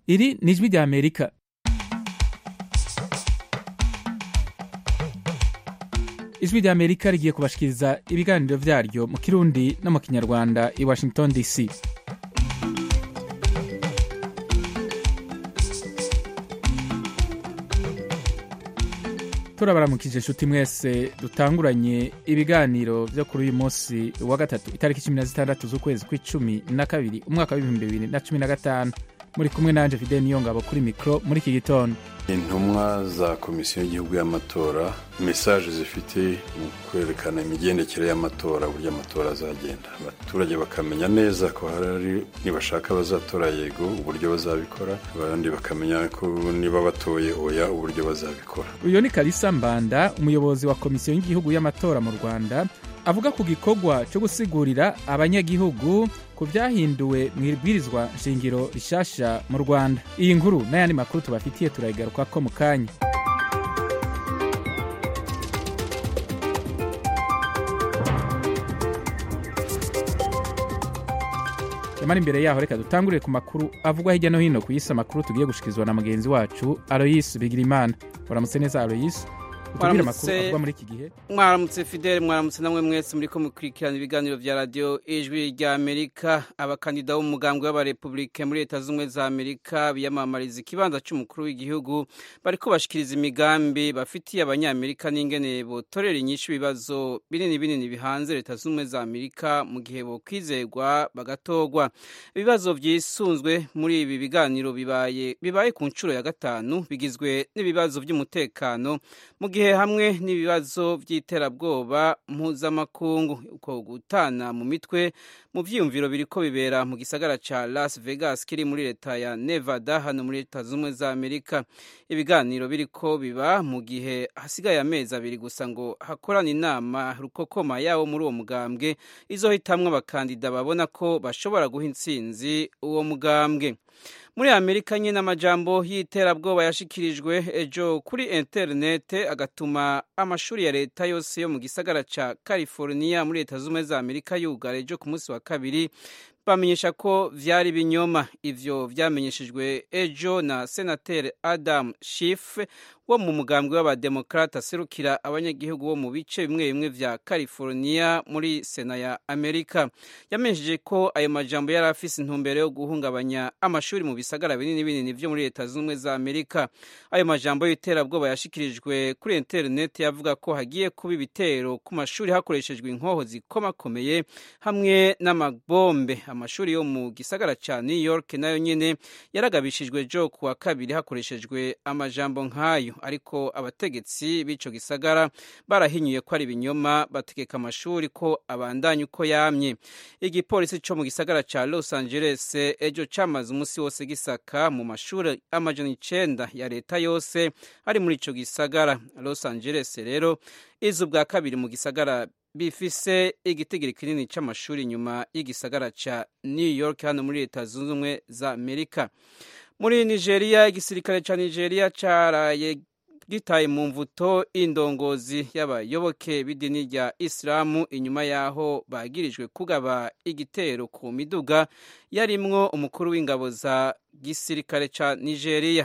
Iri ni ijwi rya Amerika. Ijwi rya Amerika rigiye kubashikiriza ibiganiro vyaryo mu Kirundi no mu Kinyarwanda i Washington DC. Turabaramukije nshuti mwese dutanguranye ibiganiro vyo kuri uyu munsi wa gatatu itariki 16 z'ukwezi kw'icumi na kabiri umwaka wa 2015. Muri kumwe nanje Fidel Niyongabo kuri mikro muri iki gitondo. Intumwa za komisiyo y'igihugu y'amatora message zifite mu kwerekana imigendekere y'amatora uburyo amatora azagenda, abaturage bakamenya neza ko hari nibashaka bazatora yego uburyo bazabikora, abandi bakamenya ko niba batoye oya uburyo bazabikora. Uyo ni Kalisa Mbanda, umuyobozi wa komisiyo y'igihugu y'amatora mu Rwanda, avuga ku gikorwa cyo gusigurira abanyagihugu ku byahinduwe mu ibwirizwa nshingiro rishasha mu Rwanda. Iyi nkuru n'ayandi makuru tubafitiye turayigaruka ko mu kanya. Yamara imbere yaho reka dutangurire ku makuru avugwa hirya no hino ku isi, amakuru tugiye gushikizwa na mugenzi wacu Aloyes Bigirimana. Waramutse neza Aloyes? Utubwire amakuru avugwa muri iki gihe. Mwaramutse Fidel, mwaramutse namwe mwese muri ko mukurikirana ibiganiro vya radio Ijwi rya Amerika. Abakandida b'umugambwe w'abarepublike muri Leta Zunze za Amerika biyamamariza ikibanza cy'umukuru w'igihugu bariko bashikiriza imigambi bafitiye abanyamerika n'ingene botorera inyishu ibibazo binini bihanze Leta Zunze za Amerika mu gihe bo kwizerwa bagatogwa. Ibibazo vyisunzwe muri ibi biganiro bibaye ku ncuro ya gatanu, bigizwe n'ibibazo by'umutekano mu gihe hamwe n'ibibazo by'iterabwoba mpuzamakungu. Uko gutana mu mitwe mu vyiyumviro biriko bibera mu gisagara ca Las Vegas kiri muri leta ya Nevada hano muri Leta Zunze za Amerika. Ibiganiro biriko biba mu gihe hasigaye amezi abiri gusa ngo hakorana inama rukokoma yawo muri uwo mugambwe izohitamwo abakandida babona ko bashobora guha intsinzi uwo mugambwe. Muri Amerika nyine amajambo y'iterabwoba yashikirijwe ejo kuri internet agatuma amashuri ya leta yose yo mu gisagara ca California muri Leta Zunze za Amerika yugara ejo ku munsi wa kabiri, bamenyesha ko vyari binyoma. Ivyo vyamenyeshejwe ejo na Senateri Adam Schiff wo mu mugambwe w'abademokrata aserukira abanyagihugu bo mu bice bimwe vya California muri Sena ya Amerika. Yamenyesheje ko ayo majambo yari afise intumbero yo guhungabanya amashuri mu bisagara binini vyo muri Leta Zunze za Amerika. Ayo majambo y'iterabwoba yashikirijwe kuri internet yavuga ko hagiye kuba ibitero ku mashuri hakoreshejwe inkoho zikomakomeye hamwe n'amabombe. Amashuri yo mu gisagara ca New York nayo nyene yaragabishijwe jo kuwa kabiri hakoreshejwe amajambo nk'ayo, ariko abategetsi b'ico gisagara barahinyuye ko ari ibinyoma, bategeka amashuri ko abandanya uko yamye. Igipolisi co mu gisagara ca Los Angeles ejo camaze umusi wose gisaka mu mashuri amajana 9 ya leta yose ari muri ico gisagara. Los Angeles rero izu bwa kabiri mu gisagara bifise igitigiri kinini c'amashuri nyuma y'igisagara ca New York hano muri Leta Zunze Ubumwe za Amerika. Muri Nigeria, igisirikare ca Nigeria caraye gitaye mu mvuto indongozi y'abayoboke b'idini rya Islamu inyuma yaho bagirijwe kugaba igitero ku miduga yarimwo umukuru w'ingabo za gisirikare ca Nigeria.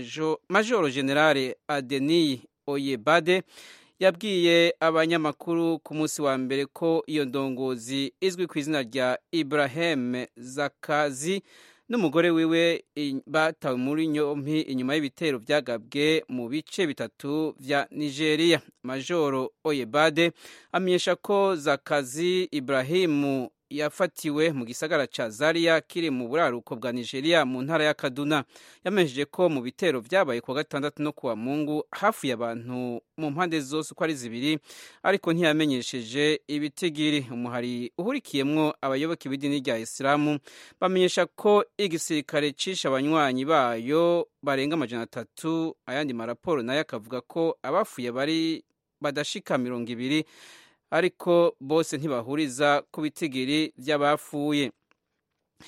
Majoro Generale Adeniyi Oyebade yabwiye abanyamakuru ku munsi wa mbere ko iyo ndongozi izwi ku izina rya Ibrahim Zakazi n'umugore wiwe batawe muri nyompi inyuma y'ibitero vyagabwe mu bice bitatu vya Nigeria. Majoro Oyebade amenyesha ko Zakazi Ibrahimu yafatiwe mu gisagara ca Zaria kiri mu buraruko bwa Nigeria mu ntara ya Kaduna. Yamenyesheje ko mu bitero vyabaye ku gatandatu no kuwa Mungu hafi y'abantu mu mpande zose uko ari zibiri, ariko ntiyamenyesheje ibitigiri. Umuhari uhurikiyemwo abayoboke b'idini rya Islamu bamenyesha ko igisirikare cisha abanywanyi bayo barenga amajana 3. Ayandi maraporo nayo akavuga ko abafuye bari badashika 200, ariko bose ntibahuriza ku bitigiri vy'abafuye.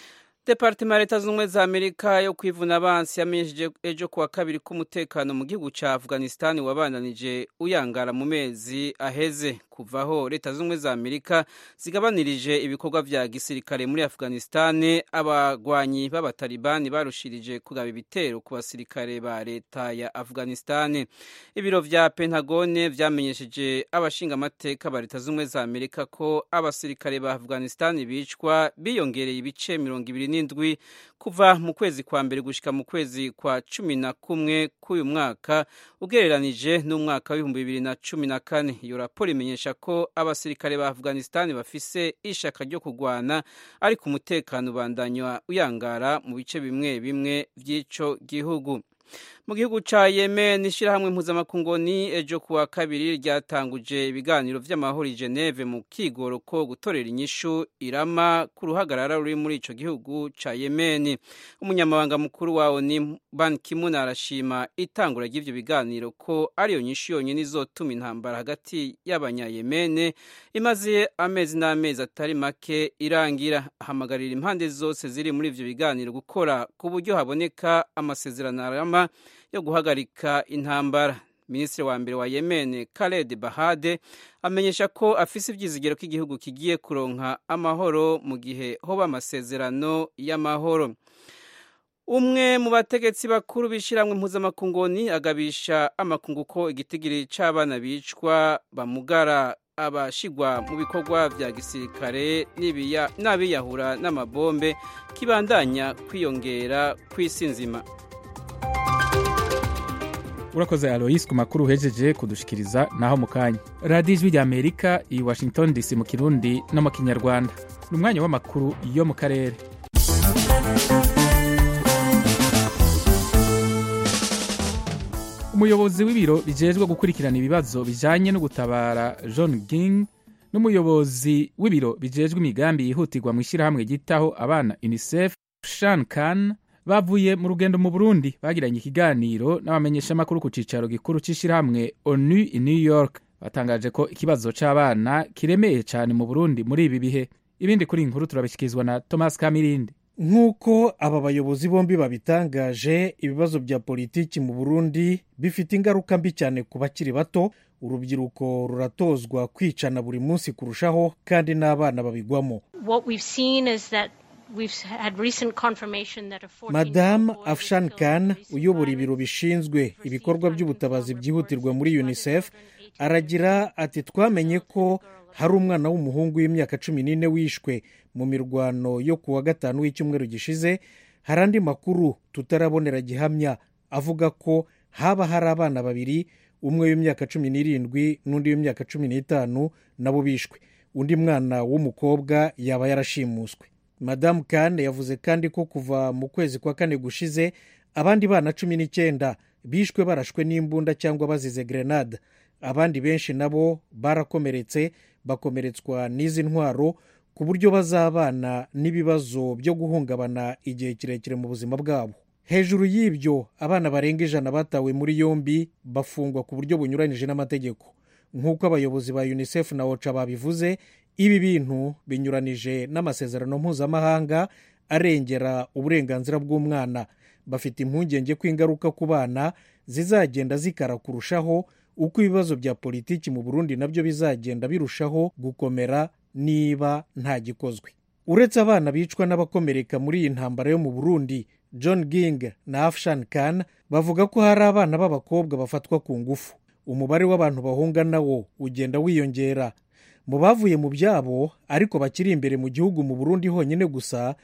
Departement ya Leta Zunze Ubumwe za Amerika yo kwivuna abansi yamenyesheje ejo kuwa kabiri k'umutekano mu gihugu ca Afghanistan wabandanije uyangara mu mezi aheze kuvaho Leta Zunze Ubumwe za Amerika zigabanirije ibikorwa vya gisirikare muri Afghanistan. Abagwanyi b'abatalibani barushirije kugaba ibitero ku basirikare ba leta ya Afghanistan. Ibiro vya Pentagone vyamenyesheje abashinga amateka ba Leta Zunze Ubumwe za Amerika ko abasirikare ba Afghanistan bicwa biyongereye ibice 27 kuva mu kwezi kwa mbere gushika mu kwezi kwa 11 k'uyu mwaka ugereranije n'umwaka wa 2014. Iyo raporo imenyesha ko abasirikare ba Afghanistan bafise ishaka ryo kugwana ariko umutekano ubandanywa uyangara mu bice bimwe bimwe vy'ico gihugu. Mu gihugu ca Yemen, ishirahamwe mpuzamakungu ejo kuwa kabiri ryatanguje ibiganiro vy'amahoro i Geneve mu kigoro ko gutorera inyishu irama ku ruhagarara ruri muri ico gihugu ca Yemen. Umunyamabanga mukuru wa ONU Ban Ki-moon arashima itangura ry'ivyo biganiro ko ariyo nyishu yonyene izotuma intambara hagati y'abanya-Yemen imaze amezi n'amezi atari make irangira. Ahamagarira impande zose ziri muri ivyo biganiro gukora ku buryo haboneka amasezerano arama yo guhagarika intambara. Minisitiri wa mbere wa Yemen Khaled Bahade amenyesha ko afise ivyizigiro ko igihugu kigiye kuronka amahoro mu gihe hoba amasezerano y'amahoro. Umwe mu bategetsi bakuru bishiramwe mpuzamakungu agabisha amakungu ko igitigiri c'abana bicwa bamugara abashigwa mu bikorwa vya gisirikare n'abiyahura n'amabombe kibandanya kwiyongera kw'isi nzima. Urakoze Alois ku makuru uhejeje kudushikiriza naho mu kanya. Radio Ijwi rya Amerika i Washington DC mu Kirundi no mu Kinyarwanda. Ni umwanya w'amakuru yo mu karere. Umuyobozi w'ibiro bijejwe gukurikirana ibibazo bijanye no gutabara John Ging n'umuyobozi w'ibiro bijejwe imigambi yihutirwa mu ishirahamwe gitaho abana UNICEF Shan Khan bavuye mu rugendo mu Burundi bagiranye ikiganiro n'abamenyeshamakuru ku cicaro gikuru c'ishirahamwe ONU i New York. Batangaje ko ikibazo c'abana kiremeye cyane mu Burundi muri ibi bihe. Ibindi kuri inkuru turabishikizwa na Thomas Kamirindi. Nk'uko aba bayobozi bombi babitangaje, ibibazo bya politiki mu Burundi bifite ingaruka mbi cyane ku bakiri bato. Urubyiruko ruratozwa kwicana buri munsi kurushaho kandi n'abana babigwamo. Madame Afshan Khan uyobora ibiro bishinzwe ibikorwa by'ubutabazi byihutirwa muri UNICEF aragira ati twamenye ko hari umwana w'umuhungu w'imyaka 14 wishwe mu mirwano yo kuwa gatanu w'icyumweru gishize. Hari andi makuru tutarabonera gihamya avuga ko haba hari abana babiri, umwe w'imyaka 17 n'undi w'imyaka 15 nabo bishwe. Undi mwana w'umukobwa yaba yarashimuswe. Madame Khan yavuze kandi ko kuva mu kwezi kwa kane gushize abandi bana 19 bishwe barashwe n'imbunda cyangwa bazize grenade. Abandi benshi nabo barakomeretse, bakomeretswa n'izi ntwaro ku buryo bazabana n'ibibazo byo guhungabana igihe kirekire mu buzima bwabo. Hejuru y'ibyo, abana barenga 100 batawe muri yombi bafungwa ku buryo bunyuranije n'amategeko. Nk'uko abayobozi ba UNICEF na OCHA babivuze, ibi bintu binyuranije n'amasezerano mpuzamahanga arengera uburenganzira bw'umwana. Bafite impungenge ko ingaruka ku bana zizagenda zikara kurushaho uko ibibazo bya politiki mu Burundi nabyo bizagenda birushaho gukomera niba nta gikozwe. Uretse abana bicwa n'abakomereka muri iyi ntambara yo mu Burundi, John Ging na Afshan Khan bavuga ko hari abana b'abakobwa bafatwa ku ngufu. Umubare w'abantu bahunga nawo ugenda wiyongera. Mu bavuye mu byabo ariko bakiri imbere mu gihugu mu Burundi honyine gusa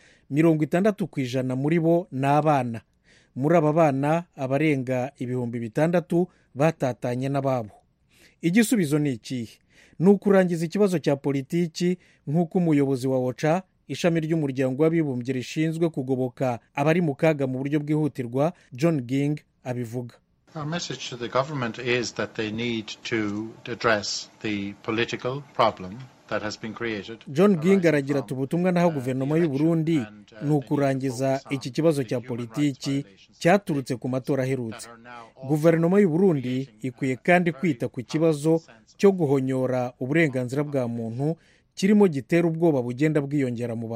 60% muri bo n'abana. Muri aba bana abarenga 6,000 batatanye n'ababo. Igisubizo ni ikihe? Ni ukurangiza ikibazo cya politiki nk'uko umuyobozi wa OCHA, ishami ry'umuryango w'abibumbye rishinzwe kugoboka abari mu kaga mu buryo bwihutirwa, John Ging abivuga. Our message to the government is that they need to address the political problem that has been created. John Ging aragira ati ubutumwa naho guverinoma y'u Burundi ni ukurangiza iki kibazo cya politiki cyaturutse ku matora aherutse. Guverinoma y'u Burundi ikwiye kandi kwita ku kibazo cyo guhonyora uburenganzira bwa muntu kirimo gitera ubwoba bugenda bwiyongera mu bantu.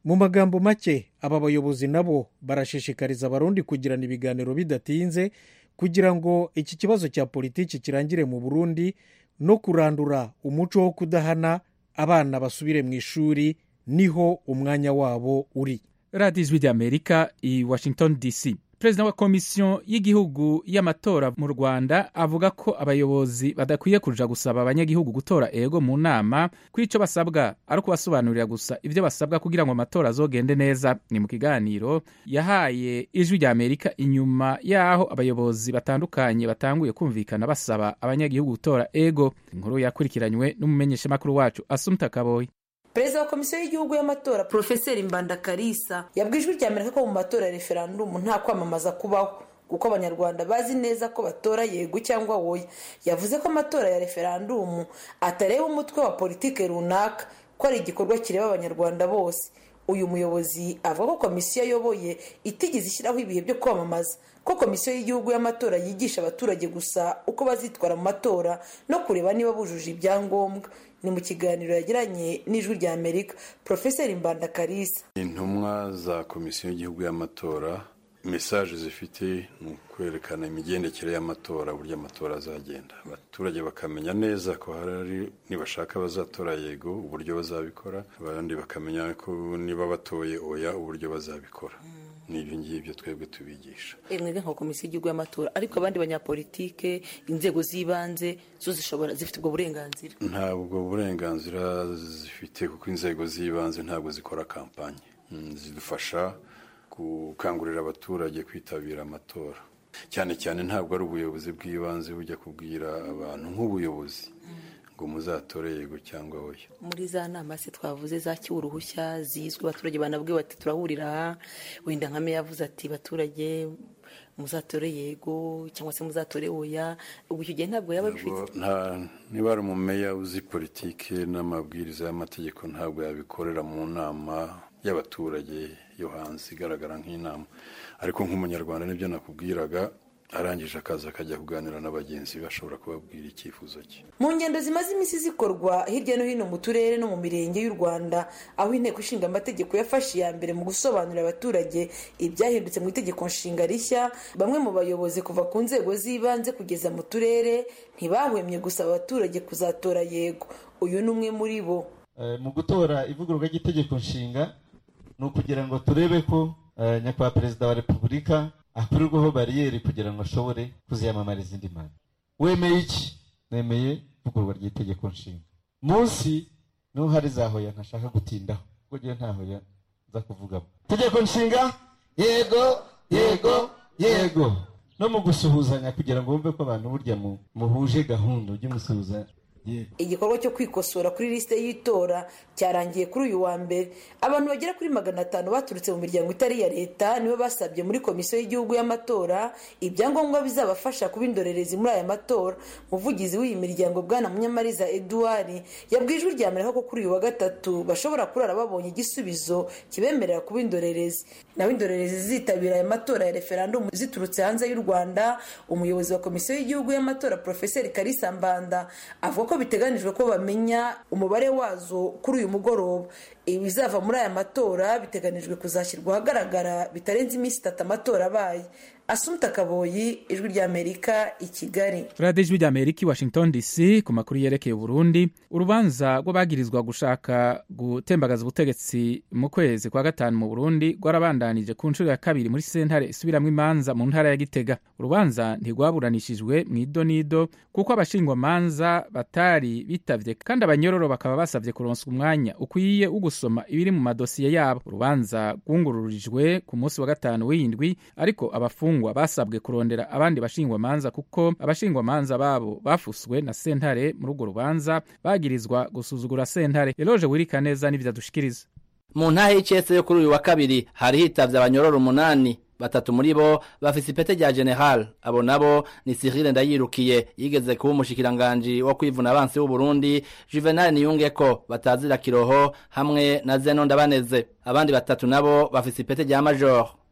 mu magambo make aba bayobozi nabo barashishikariza abarundi kugirana ibiganiro bidatinze kugira ngo iki kibazo cya politiki kirangire mu Burundi no kurandura umuco wo kudahana abana basubire mu ishuri niho umwanya wabo uri. radiyo ijwi ry'Amerika i Washington DC. Perezida wa komisiyo y'igihugu y'amatora mu Rwanda avuga ko abayobozi badakwiye kuja gusaba abanyagihugu gutora ego mu nama ko ico basabwa ari kubasobanurira gusa ivyo basabwa kugira ngo amatora azogende neza. Ni mu kiganiro yahaye ijwi ry'Amerika inyuma yaho abayobozi batandukanye batanguye kumvikana basaba abanyagihugu gutora ego. Inkuru yakurikiranywe n'umumenyeshamakuru wacu Asumta Kaboyi. Perezida wa komisiyo y'igihugu y'amatora Profeseri Mbanda Kalisa yabwiye ijwi ry'Amerika ko mu matora ya referendum nta kwamamaza kubaho kuko abanyarwanda bazi neza ko batora yego cyangwa oya. Yavuze ko amatora ya referendum atareba umutwe wa politike runaka, ko ari igikorwa kireba abanyarwanda bose. Uyu muyobozi avuga ko komisiyo ayoboye itigeze ishyiraho ibihe byo kwamamaza, ko komisiyo y'igihugu y'amatora yigisha abaturage gusa uko bazitwara mu matora no kureba niba bujuje ibyangombwa. Ni mu kiganiro yagiranye n'ijwi ry'Amerika Profeseri Mbanda Kalisa. Intumwa za komisiyo y'igihugu y'amatora mesaje zifite ni ukwerekana imigendekere y'amatora, uburyo amatora azagenda, abaturage bakamenya neza ko hari nibashaka bazatora yego uburyo bazabikora, abandi bakamenya ko niba batoye oya uburyo bazabikora. N'ibyo ngibyo twebwe tubigisha. Mwebwe nka komisiyo y'igihugu y'amatora, ariko abandi banyapolitike, inzego z'ibanze zo zishobora zifite ubwo burenganzira? Ntabwo burenganzira zifite kuko inzego z'ibanze ntabwo zikora kampanye. Zidufasha gukangurira abaturage kwitabira amatora. Cyane cyane ntabwo ari ubuyobozi bw'ibanze bujya kubwira abantu nk'ubuyobozi ngo muzatore yego cyangwa oya. Muri za nama se twavuze zakiwe uruhushya zizwe abaturage banabwiwe bati turahurira, wenda nka meya yavuze ati baturage muzatore yego cyangwa se muzatore oya, ubwo icyo gihe ntabwo yaba bifite. Niba ari umumeya uzi politike n'amabwiriza y'amategeko ntabwo yabikorera mu nama y'abaturage yo hanze igaragara nk'inama, ariko nk'umunyarwanda nibyo nakubwiraga, arangije akaza akajya kuganira n'abagenzi bashobora kubabwira icyifuzo cye. Mu ngendo zimaze iminsi zikorwa hirya no hino mu turere no mu mirenge y'u Rwanda, aho inteko ishinga amategeko yafashe iya mbere mu gusobanurira abaturage ibyahindutse mu itegeko nshinga rishya, bamwe mu bayobozi kuva ku nzego z'ibanze kugeza mu turere ntibahwemye gusaba abaturage kuzatora yego. Uyu ni umwe muri bo. Mu gutora ivugururwa ry'itegeko nshinga ni ukugira ngo turebe ko nyakubahwa perezida wa repubulika akurirwaho bariyeri kugira ngo ashobore kuziyamamariza indi manda. Wemeye iki? Nemeye ivugururwa ry'itegeko nshinga. Munsi niho hari za hoya ntashaka gutindaho kuko ngiye nta hoya nza kuvugamo. Itegeko nshinga yego yego yego, no mu gusuhuzanya kugira ngo bumve ko abantu burya muhuje gahunda ujye musuhuza. Igikorwa cyo kwikosora kuri liste y'itora cyarangiye kuri uyu wa mbere. Abantu bagera kuri 500 baturutse mu miryango itari ya leta nibo basabye muri komisiyo y'igihugu y'amatora ibyangombwa bizabafasha kuba indorerezi muri aya matora. Umuvugizi w'iyi miryango Bwana Munyamariza Edouard yabwiye ijwi ry'Amerika ko kuri uyu wa gatatu bashobora kurara babonye igisubizo kibemerera kuba indorerezi. Naho indorerezi zitabira aya matora ya referendum ziturutse hanze y'u Rwanda, umuyobozi wa komisiyo y'igihugu y'amatora Profeseri Kalisa Mbanda avuga ko biteganijwe ko bamenya umubare wazo kuri uyu mugoroba. Ibizava muri aya matora biteganijwe kuzashyirwa ahagaragara bitarenze iminsi 3 amatora abaye. Asumta Kaboyi, ijwi ry'Amerika i Kigali. radiyo ijwi ry'Amerika i Washington DC. Ku makuru yerekeye Burundi, urubanza rw'abagirizwa gushaka gutembagaza ubutegetsi mu kwezi kwa gatanu mu Burundi rwarabandanije ku nshuro ya kabiri muri sentare isubiramwo imanza mu ntara ya Gitega. Urubanza ntirwaburanishijwe mu idonido kuko abashingwamanza batari bitavye kandi abanyororo bakaba basavye kuronswa umwanya ukwiye ugusoma ibiri mu madosiye yabo. Urubanza rwungururijwe ku munsi wa gatanu w'indwi, ariko abafungwa basabwe kurondera abandi bashingwamanza kuko abashingwamanza babo bafuswe na sentare muri urwo rubanza bagirizwa gusuzugura sentare. Eloge Wirikaneza n'ivyo dushikiriza. Mu ntahe y'icese yo kuri uyu wa kabiri hari hitavye abanyororo 8, 3 muri bo bafise ipete rya general. Abo nabo ni Cyril Ndayirukiye yigeze kuba umushikiranganje wo kwivuna abansi w'u Burundi, Juvenal Niyungeko batazira kiroho hamwe na Zeno Ndabaneze. Abandi 3 nabo bafise ipete rya major.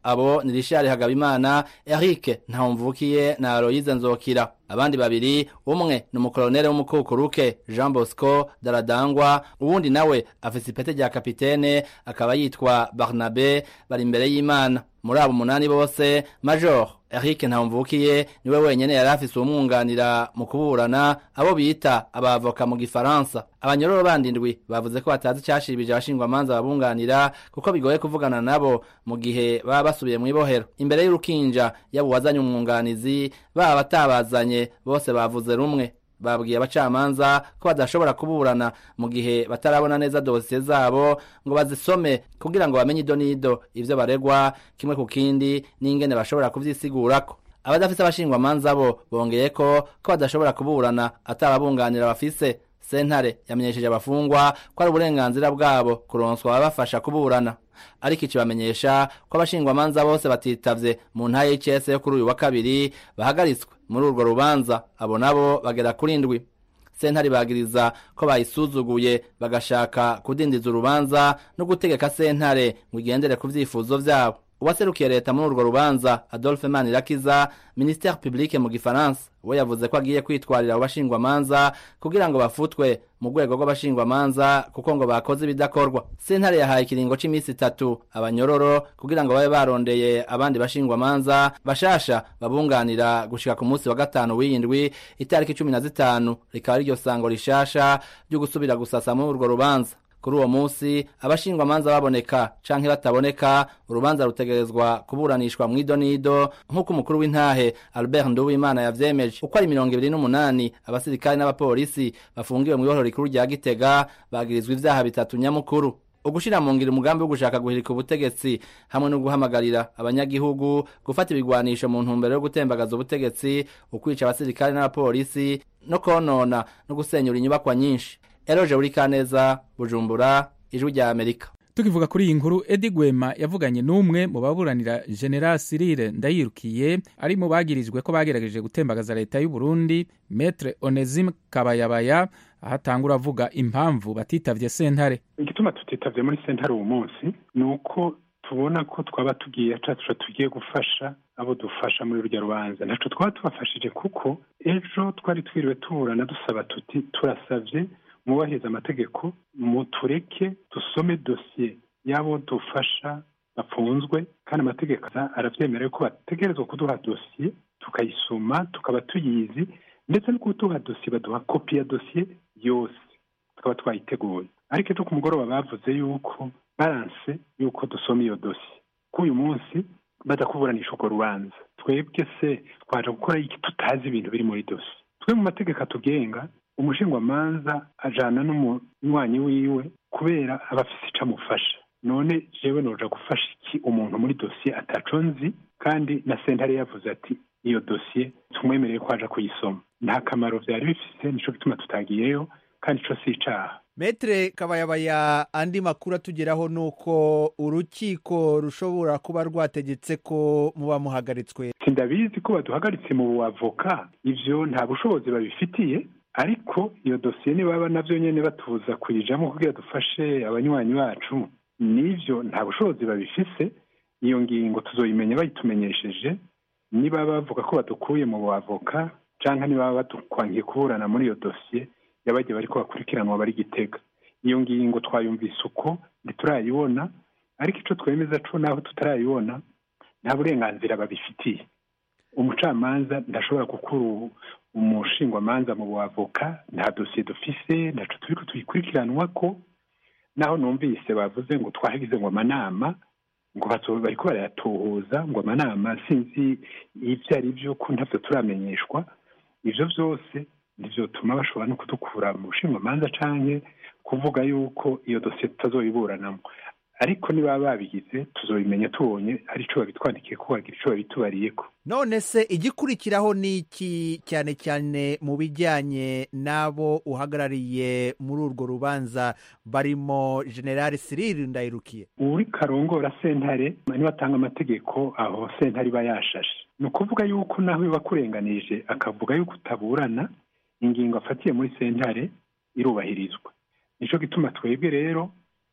abo ni Richard Hagabimana, Eric Ntawumvukiye na Aloyize Nzokira. Abandi babiri, umwe ni umukoloneli w'umukukuruke Jean Bosco Daradangwa, uwundi nawe afise ipete rya kapitene akaba yitwa Barnabe, bari imbere y'Imana. Muri abo 8 bose, Major Eric Ntawumvukiye niwe wenyene yari afise umwunganira mu kuburana, abo bita abavoka mu Gifaransa. Abanyororo bandindwi bavuze ko batazi cyashiribije abashingwamanza babunganira kuko bigoye kuvugana nabo mu gihe baba basubiye mu ibohero. Imbere y'urukinja yabo wazanye umwunganizi, baba batabazanye bose bavuze rumwe. Babwiye abacamanza ko badashobora kuburana mu gihe batarabona neza dosiye zabo ngo bazisome kugira ngo bamenye idonido ivyo baregwa kimwe ku kindi n'ingene bashobora kuvyisigurako. Abadafise abashingwamanza bo bongeye ko badashobora kuburana atababunganira bafise. Sentare yamenyesheje abafungwa ko ari uburenganzira bwabo kuronswa abafasha kuburana, ariko ikibamenyesha ko abashingwamanza bose batitavye mu ntaye y'ICS yo kuri uyu wa kabiri bahagaritswe muri urwo rubanza. Abo nabo bagera kuri 7. Sentare bagiriza ko bayisuzuguye bagashaka kudindiza urubanza no gutegeka sentare ngo igendere ku vyifuzo vyabo. Uwaserukiye leta muri urwo rubanza Adolphe Manirakiza, Ministère Public mu Gifaransa, we yavuze ko agiye kwitwarira abashingwamanza kugira ngo bafutwe mu rwego rw'abashingwamanza kuko ngo bakoze ibidakorwa. Sentare yahaye ikiringo c'imisi 3 abanyororo kugira ngo babe barondeye abandi bashingwamanza bashasha babunganira gushika ku munsi wa 5 w'indwi itariki 15 rikaba iryo sango rishasha ryo gusubira gusasa muri urwo rubanza. Kuri uwo munsi abashingwamanza baboneka canke bataboneka, urubanza rutegerezwa kuburanishwa mu idonido nk'uko umukuru w'intahe Albert Nduwimana yavyemeje. Uko ari 28 abasirikare n'abapolisi bafungiwe mu ibohero rikuru rya Gitega bagirizwa ivyaha 3 nyamukuru: ugushira mu ngiro umugambi wo gushaka guhirika ubutegetsi hamwe no guhamagarira abanyagihugu gufata ibigwanisho mu ntumbero yo gutembagaza ubutegetsi, ukwica abasirikare n'abapolisi no konona no gusenyura inyubakwa nyinshi. Eroje Urikaneza, Bujumbura, Ijwi rya Amerika. Tukivuga kuri iyi nkuru, Edi Gwema yavuganye n'umwe mu baburanira General Cyril Ndayirukiye ari mu bagirijwe ko bagerageje gutembagaza leta y'u Burundi, Maître Onesime Kabayabaya, ahatangura avuga impamvu batitavye sentare. Igituma tutitavye muri sentare uwo munsi nuko tubona ko twaba tugiye tugiye gufasha abo dufasha muri urya rubanza. Ntaco twaba tubafashije kuko ejo twari twiriwe tuburana dusaba tuti turasavye mubahiriza amategeko mutureke dusome dosiye y'abo dufasha bafunzwe, kandi amategeko aravyemerera ko bategerezwa kuduha dosiye tukayisoma tukaba tuyizi, ndetse no kuduha dosiye baduha kopi ya dosiye yose tukaba twayiteguye. Ariko ejo ku mugoroba bavuze yuko baranse yuko dusoma iyo dosiye, ko uyu munsi baza kuburanisha urwo rubanza. Twebwe se twaje gukora iki tutazi ibintu biri muri dosiye? Twe mu mategeko atugenga umushingwamanza ajana n'umunywanyi wiwe kubera abafise icamufasha. None jewe noja gufasha iki umuntu muri dosiye ataco nzi, kandi na sentare yavuze ati iyo dosiye tumwemereye ko aja kuyisoma? Nta kamaro vyari bifise, nico gituma tutagiyeyo, kandi ico si icaha. Maître Kabayabaya, andi makuru atugeraho nuko urukiko rushobora kuba rwategetse ko muba muhagaritswe. Sindabizi ko baduhagaritse mu buavoka, ivyo nta bushobozi babifitiye, ariko iyo dosiye ni baba navyo nyene batuza kuyijamo kugira dufashe abanywanyi bacu, nivyo nta bushobozi babifise. Iyo ngingo tuzoyimenya bayitumenyesheje, niba bavuga ko badukuye mu buavoka canke niba badukwangiye kuburana muri iyo dosiye yabagiye bariko bakurikiranwa bari Gitega. Iyo ngingo twayumvise uko ntiturayibona, ariko ico twemeza co naho tutarayibona nta burenganzira babifitiye. Umucamanza ndashobora gukura umushingwamanza mu buavoka, nta dosiye dufise, ntaco turiko tuyikurikiranwa ko. Naho numvise bavuze ngo twahigize ngo amanama, ngo bariko barayatuhuza, ngo amanama sinzi ivyo ari vyo ko ntavyo turamenyeshwa. Ivyo vyose ntivyotuma bashobora no kudukura mu bushingwamanza canke kuvuga yuko iyo dosiye tutazoyiburanamo. Ariko niba babigize tuzobimenya tubonye ari ico babitwandikiye ko bagira ico babitubariyeko. None se igikurikiraho niki cyane cyane mu bijyanye nabo uhagarariye muri urwo rubanza barimo General Cyril Ndayirukiye? Uri karongora sentare niba atanga amategeko aho sentare bayashashe. No kuvuga yuko naho bibakurenganije akavuga yuko utaburana, ingingo afatiye muri sentare irubahirizwa. Nico gituma twebwe rero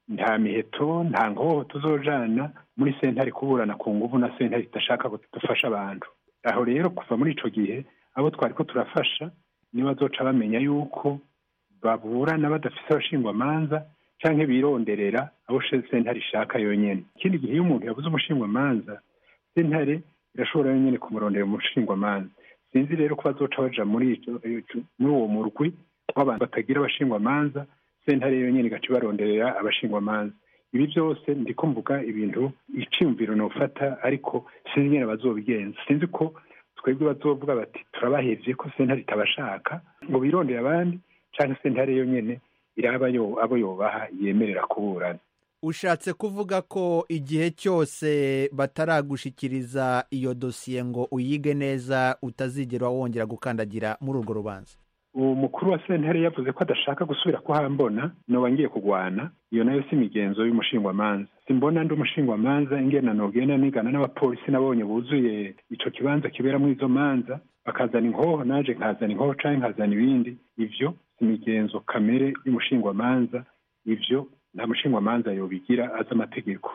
nta miheto nta nkoho tuzojana muri sentare kuburana ku nguvu na sentare idashaka dufasha abantu. Aho rero kuva muri ico gihe abo twari ko turafasha niba bazoca bamenya yuko baburana badafise abashingwamanza canke bironderera abo sentare ishaka yonyene. Ikindi gihe iyo umuntu yabuze umushingwamanza sentare irashobora yonyene kumurondera umushingwamanza. Sinzi rero ko bazoca baja muri uwo murwi w'abantu batagira abashingwamanza sentare yonyene igaca ibaronderera abashingwamanza. Ibi byose ndiko mvuga ibintu iciyumviro nofata ariko sinzi nyene bazobigenza. Sinzi ko twebwe bazovuga bati turabahevye ko sentare itabashaka ngo birondere abandi canke sentare yonyene iraba abo yobaha yemerera kuburana. Ushatse kuvuga ko igihe cyose bataragushikiriza iyo dosiye ngo uyige neza utazigera wongera gukandagira muri urwo rubanza? Uwo mukuru wa sentare yavuze ko adashaka gusubira kuhambona noba ngiye kugwana. Iyo nayo si imigenzo y'umushingwamanza. Simbona ndi umushingwamanza ingena nogenda nigana n'abapolisi nabonye buzuye ico kibanza kiberamo izo manza bakazana inkoho naje nkazana inkoho canke nkazana ibindi. Ivyo si imigenzo kamere y'umushingwamanza. Ivyo nta mushingwamanza yobigira azi amategeko.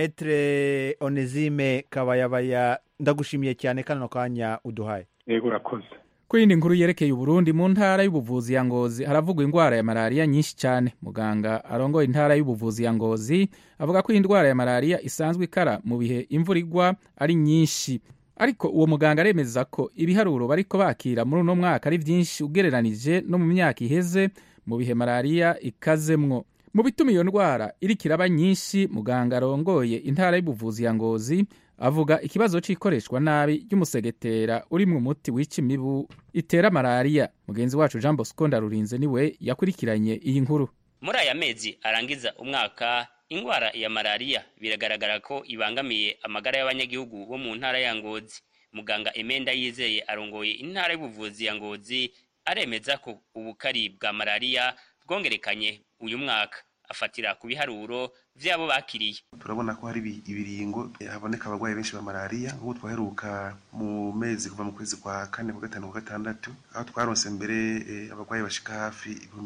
Maître Onesime Kabayabaya, ndagushimiye cyane kano kanya uduhaye. Yego urakoze. Kwindi nkuru yerekeye Uburundi, mu ntara y'ubuvuzi ya Ngozi haravugwa indwara ya malaria nyinshi cyane. Muganga arongoye intara y'ubuvuzi ya Ngozi avuga ko indwara ya malaria isanzwe ikara mu bihe imvura igwa ari nyinshi. Ariko uwo muganga aremeza ko ibiharuro bariko bakira muri uno mwaka ari byinshi ugereranije no mu myaka iheze mu bihe malaria ikazemwo. Mu bituma iyo ndwara iriko iraba nyinshi, muganga arongoye intara y'ubuvuzi ya Ngozi avuga ikibazo c'ikoreshwa nabi ry'umusegetera uri mu muti wica imibu itera malaria. Mugenzi wacu Jean Bosco Ndarurinze niwe yakurikiranye iyi nkuru. Muri aya mezi arangiza umwaka, ingwara ya malaria biragaragara ko ibangamiye amagara y'abanyagihugu bo mu ntara ya Ngozi. Muganga Emenda Yizeye arongoye intara y'ubuvuzi ya Ngozi aremeza ko ubukari bwa malaria bwongerekanye uyu mwaka, afatira ku biharuro vyabo bakiriye. Turabona ko hari ibiringo haboneka abagwayi benshi ba malaria, nk'ubu twaheruka mu mezi kuva mu kwezi kwa 4 ku 5 ku 6 aho twaronse mbere abagwayi bashika hafi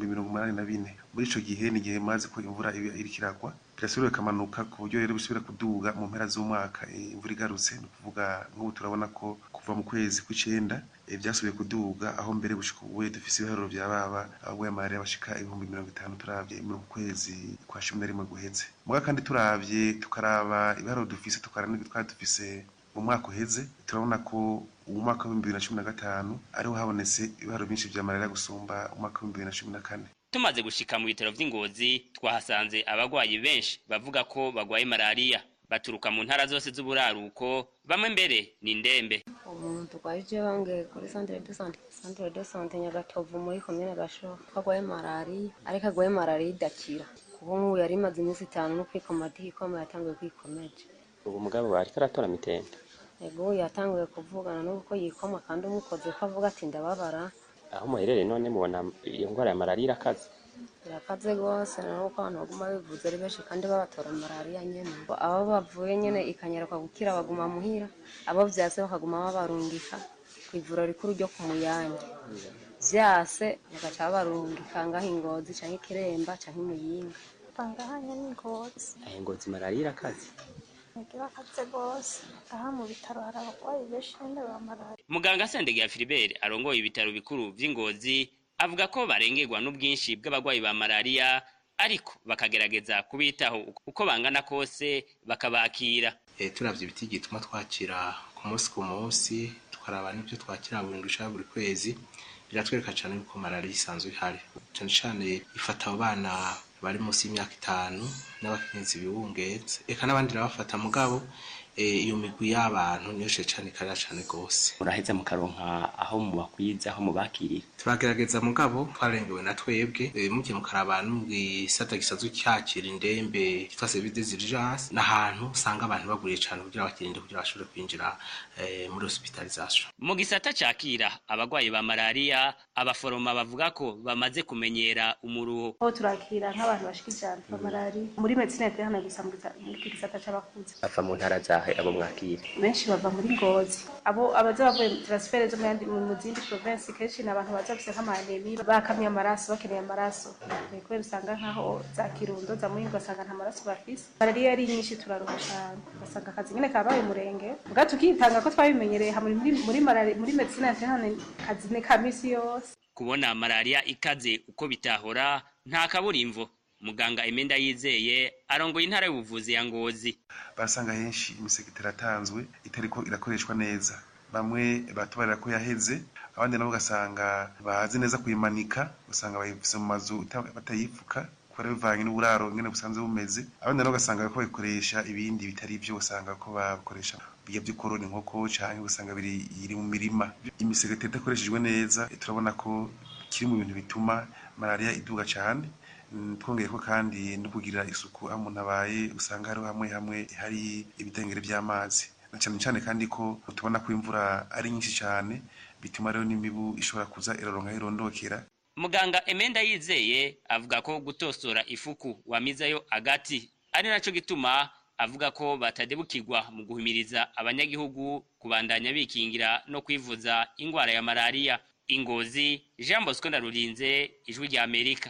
184. Muri ico gihe ni gihe maze ko imvura irikiragwa birasubira kamanuka ku buryo rero bisubira kuduga mu mpera z'umwaka imvura igarutse. Ni kuvuga nk'ubu turabona ko kuva mu kwezi kw'icenda byasubiye kuduga, aho mbere gushika ubu dufise ibiharuro vya baba abagwaye malaria bashika 50 turavye mu kwezi kwa 11 guheze. Muga kandi turavye tukaraba ibiharuro dufise tukarana n'ibitwa dufise mu mwaka uheze, turabona ko mu mwaka wa 2015 ariho habonetse ibiharuro byinshi vya malaria gusumba umwaka wa 2014. Tumaze gushika mu bitaro vy'Ingozi twahasanze abagwayi benshi bavuga ko bagwaye malaria, baturuka mu ntara zose z'uburaruko, bamwe mbere ni ndembe. Umuntu twaje bange kuri centre de santé Nyagatovu muri commune Gasho bagwaye malaria, ariko agwaye malaria idakira. Kuko nk'ubu yari maze iminsi 5 no kwikomati ikoma yatanguye kwikomeje. Ubu mugabo bari karatora mitende. Ego yatanguye kuvugana n'uko yikoma kandi umukoze ko avuga ati ndababara. Aho muherere none mubona iyo ngwara ya malaria irakaze. Irakaze gose nuko abantu baguma bivuze ari benshi kandi babatora malaria nyene. Abo bavuye nyene ikanyaruka gukira baguma muhira, abo vyase bakaguma babarungika kwivura rikuru ryo ku Muyange. Vyase bagaca babarungika ngaho Ingozi canke Kiremba canke Muyinga. Bangahanye n'Ingozi. Ingozi malaria irakaze. Aha mu bitaro hari abagwayi benshi ba malaria. Muganga Sendege Philibert arongoye ibitaro bikuru vy'Ingozi avuga ko barengerwa n'ubwinshi bw'abagwayi ba malaria, ariko bakagerageza kubitaho uko bangana kose bakabakira. Turavye ibiti gituma twakira ku munsi tukaraba n'ibyo twakira buri kwezi, biratwereka cyane ko malaria isanzwe ihari. Cyane ifata abana bari munsi y'imyaka 5 n'abakenzi biwungetse, eka n'abandi bafata mugabo iyo migwi y'abantu niyo cyane kara cyane gose. Uraheza mukaronka aho mu bakwiza aho mu bakirira. Turagerageza mugabo twarengewe na twebwe mugiye mukaraba n'ubwisata gisazu cyakira indembe cyitwa service d'urgence n'ahantu usanga abantu baguriye cyane kugira bakirinde kugira bashobore kwinjira muri hospitalisation. Mu gisata cyakira abagwayi ba malaria, abaforoma bavuga ko bamaze kumenyera umuruho. Aho turakira nk'abantu bashikijana ba malaria muri medicine interne gusa muri gisata cy'abakuze. Ava mu ntara za bangahe abo mwakira? benshi bava muri Ngozi, abo abaza bavuye transfer zo mu zindi province, kenshi n'abantu baza bafise nk'amanemi bakamya amaraso, bakeneye amaraso, kubera usanga nkaho za Kirundo za Muyinga usanga nta maraso bafise. Malariya ari nyinshi, turaruha cyane, basanga akazi nyene kabaye umurenge, ubwa tukitanga ko twabimenyereye muri medicine interne, kazi ne kamisi yose. Kubona malaria ikaze uko bitahora nta kaburimvo. Muganga Emenda Yizeye arongoye intara y'ubuvuzi ya Ngozi. Basanga henshi imisegetera iratanzwe itariko irakoreshwa neza, bamwe batubarira ko yaheze, abandi nabo gasanga bazi neza kuyimanika, usanga bayifise mu mazu batayifuka kubera bivanye n'uburaro ngene busanzwe bumeze, abandi nabo gasanga ko bayikoresha ibindi bitari byo, usanga ko bakoresha biya by'ukorona inkoko canke usanga biri mu mirima. Imisegetera idakoreshejwe neza turabona ko kiri mu bintu bituma malaria iduga cyane. Twongeye ko kandi no kugira isuku aho umuntu abaye usanga hari hamwe hari ibitengere by'amazi, na cyane cyane kandi ko tubona ko imvura ari nyinshi cyane bituma rero n'imibu ishobora kuza iraronka irondokera. Muganga Emenda Yizeye avuga ko gutosora ifuku wamizayo agati ari naco gituma avuga ko batadebukirwa mu guhimiriza abanyagihugu kubandanya bikingira no kwivuza ingwara ya malaria. Ingozi, Jean Bosco Ndarurinze, Ijwi rya Amerika.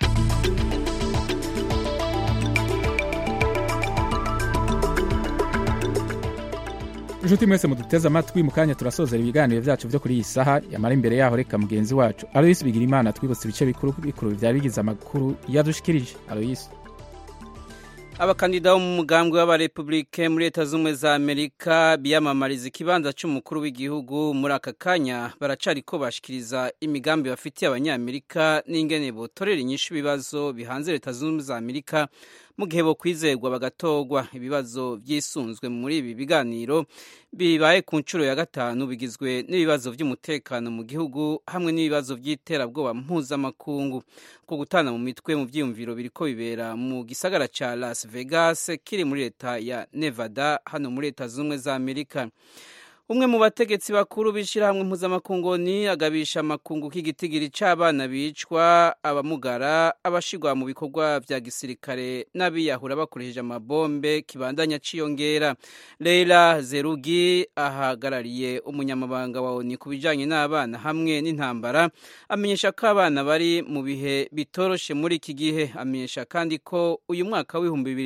Inshuti mwese muduteze amatwi, mu kanya turasozera ibiganiro byacu byo kuri iyi saha. Yamara imbere yaho reka mugenzi wacu Aloysi Bigirimana twibutse ibice bikuru byari bigize amakuru yadushikirije. Aloysi. Abakandida bo mu mugambwe w'abarepublike muri Leta Zunze za Amerika biyamamariza ikibanza cy'umukuru w'igihugu muri aka kanya baracari ko bashikiriza imigambi bafitiye abanyamerika n'ingene botorera inyishu ibibazo bihanze Leta Zunze za Amerika mu gihe bo kwizerwa bagatogwa. Ibibazo byisunzwe muri ibi biganiro bibaye ku nshuro ya gatanu bigizwe n'ibibazo by'umutekano mu gihugu hamwe n'ibibazo by'iterabwoba mpuzamakungu. Ko gutana mu mitwe mu byiyumviro biriko bibera mu gisagara ca Las Vegas kiri muri leta ya Nevada hano muri Leta Zunze za Amerika. Umwe mu bategetsi bakuru bishirahamwe mpuzamakungu ni agabisha makungu k'igitigiri c'abana bicwa, abamugara, abashigwa mu bikorwa vya gisirikare n'abiyahura bakoresheje amabombe kibandanya ciyongera. Leila Zerugi ahagarariye umunyamabanga wa ONU kubijanye n'abana hamwe n'intambara amenyesha ko abana bari mu bihe bitoroshe muri iki gihe. Amenyesha kandi ko uyu mwaka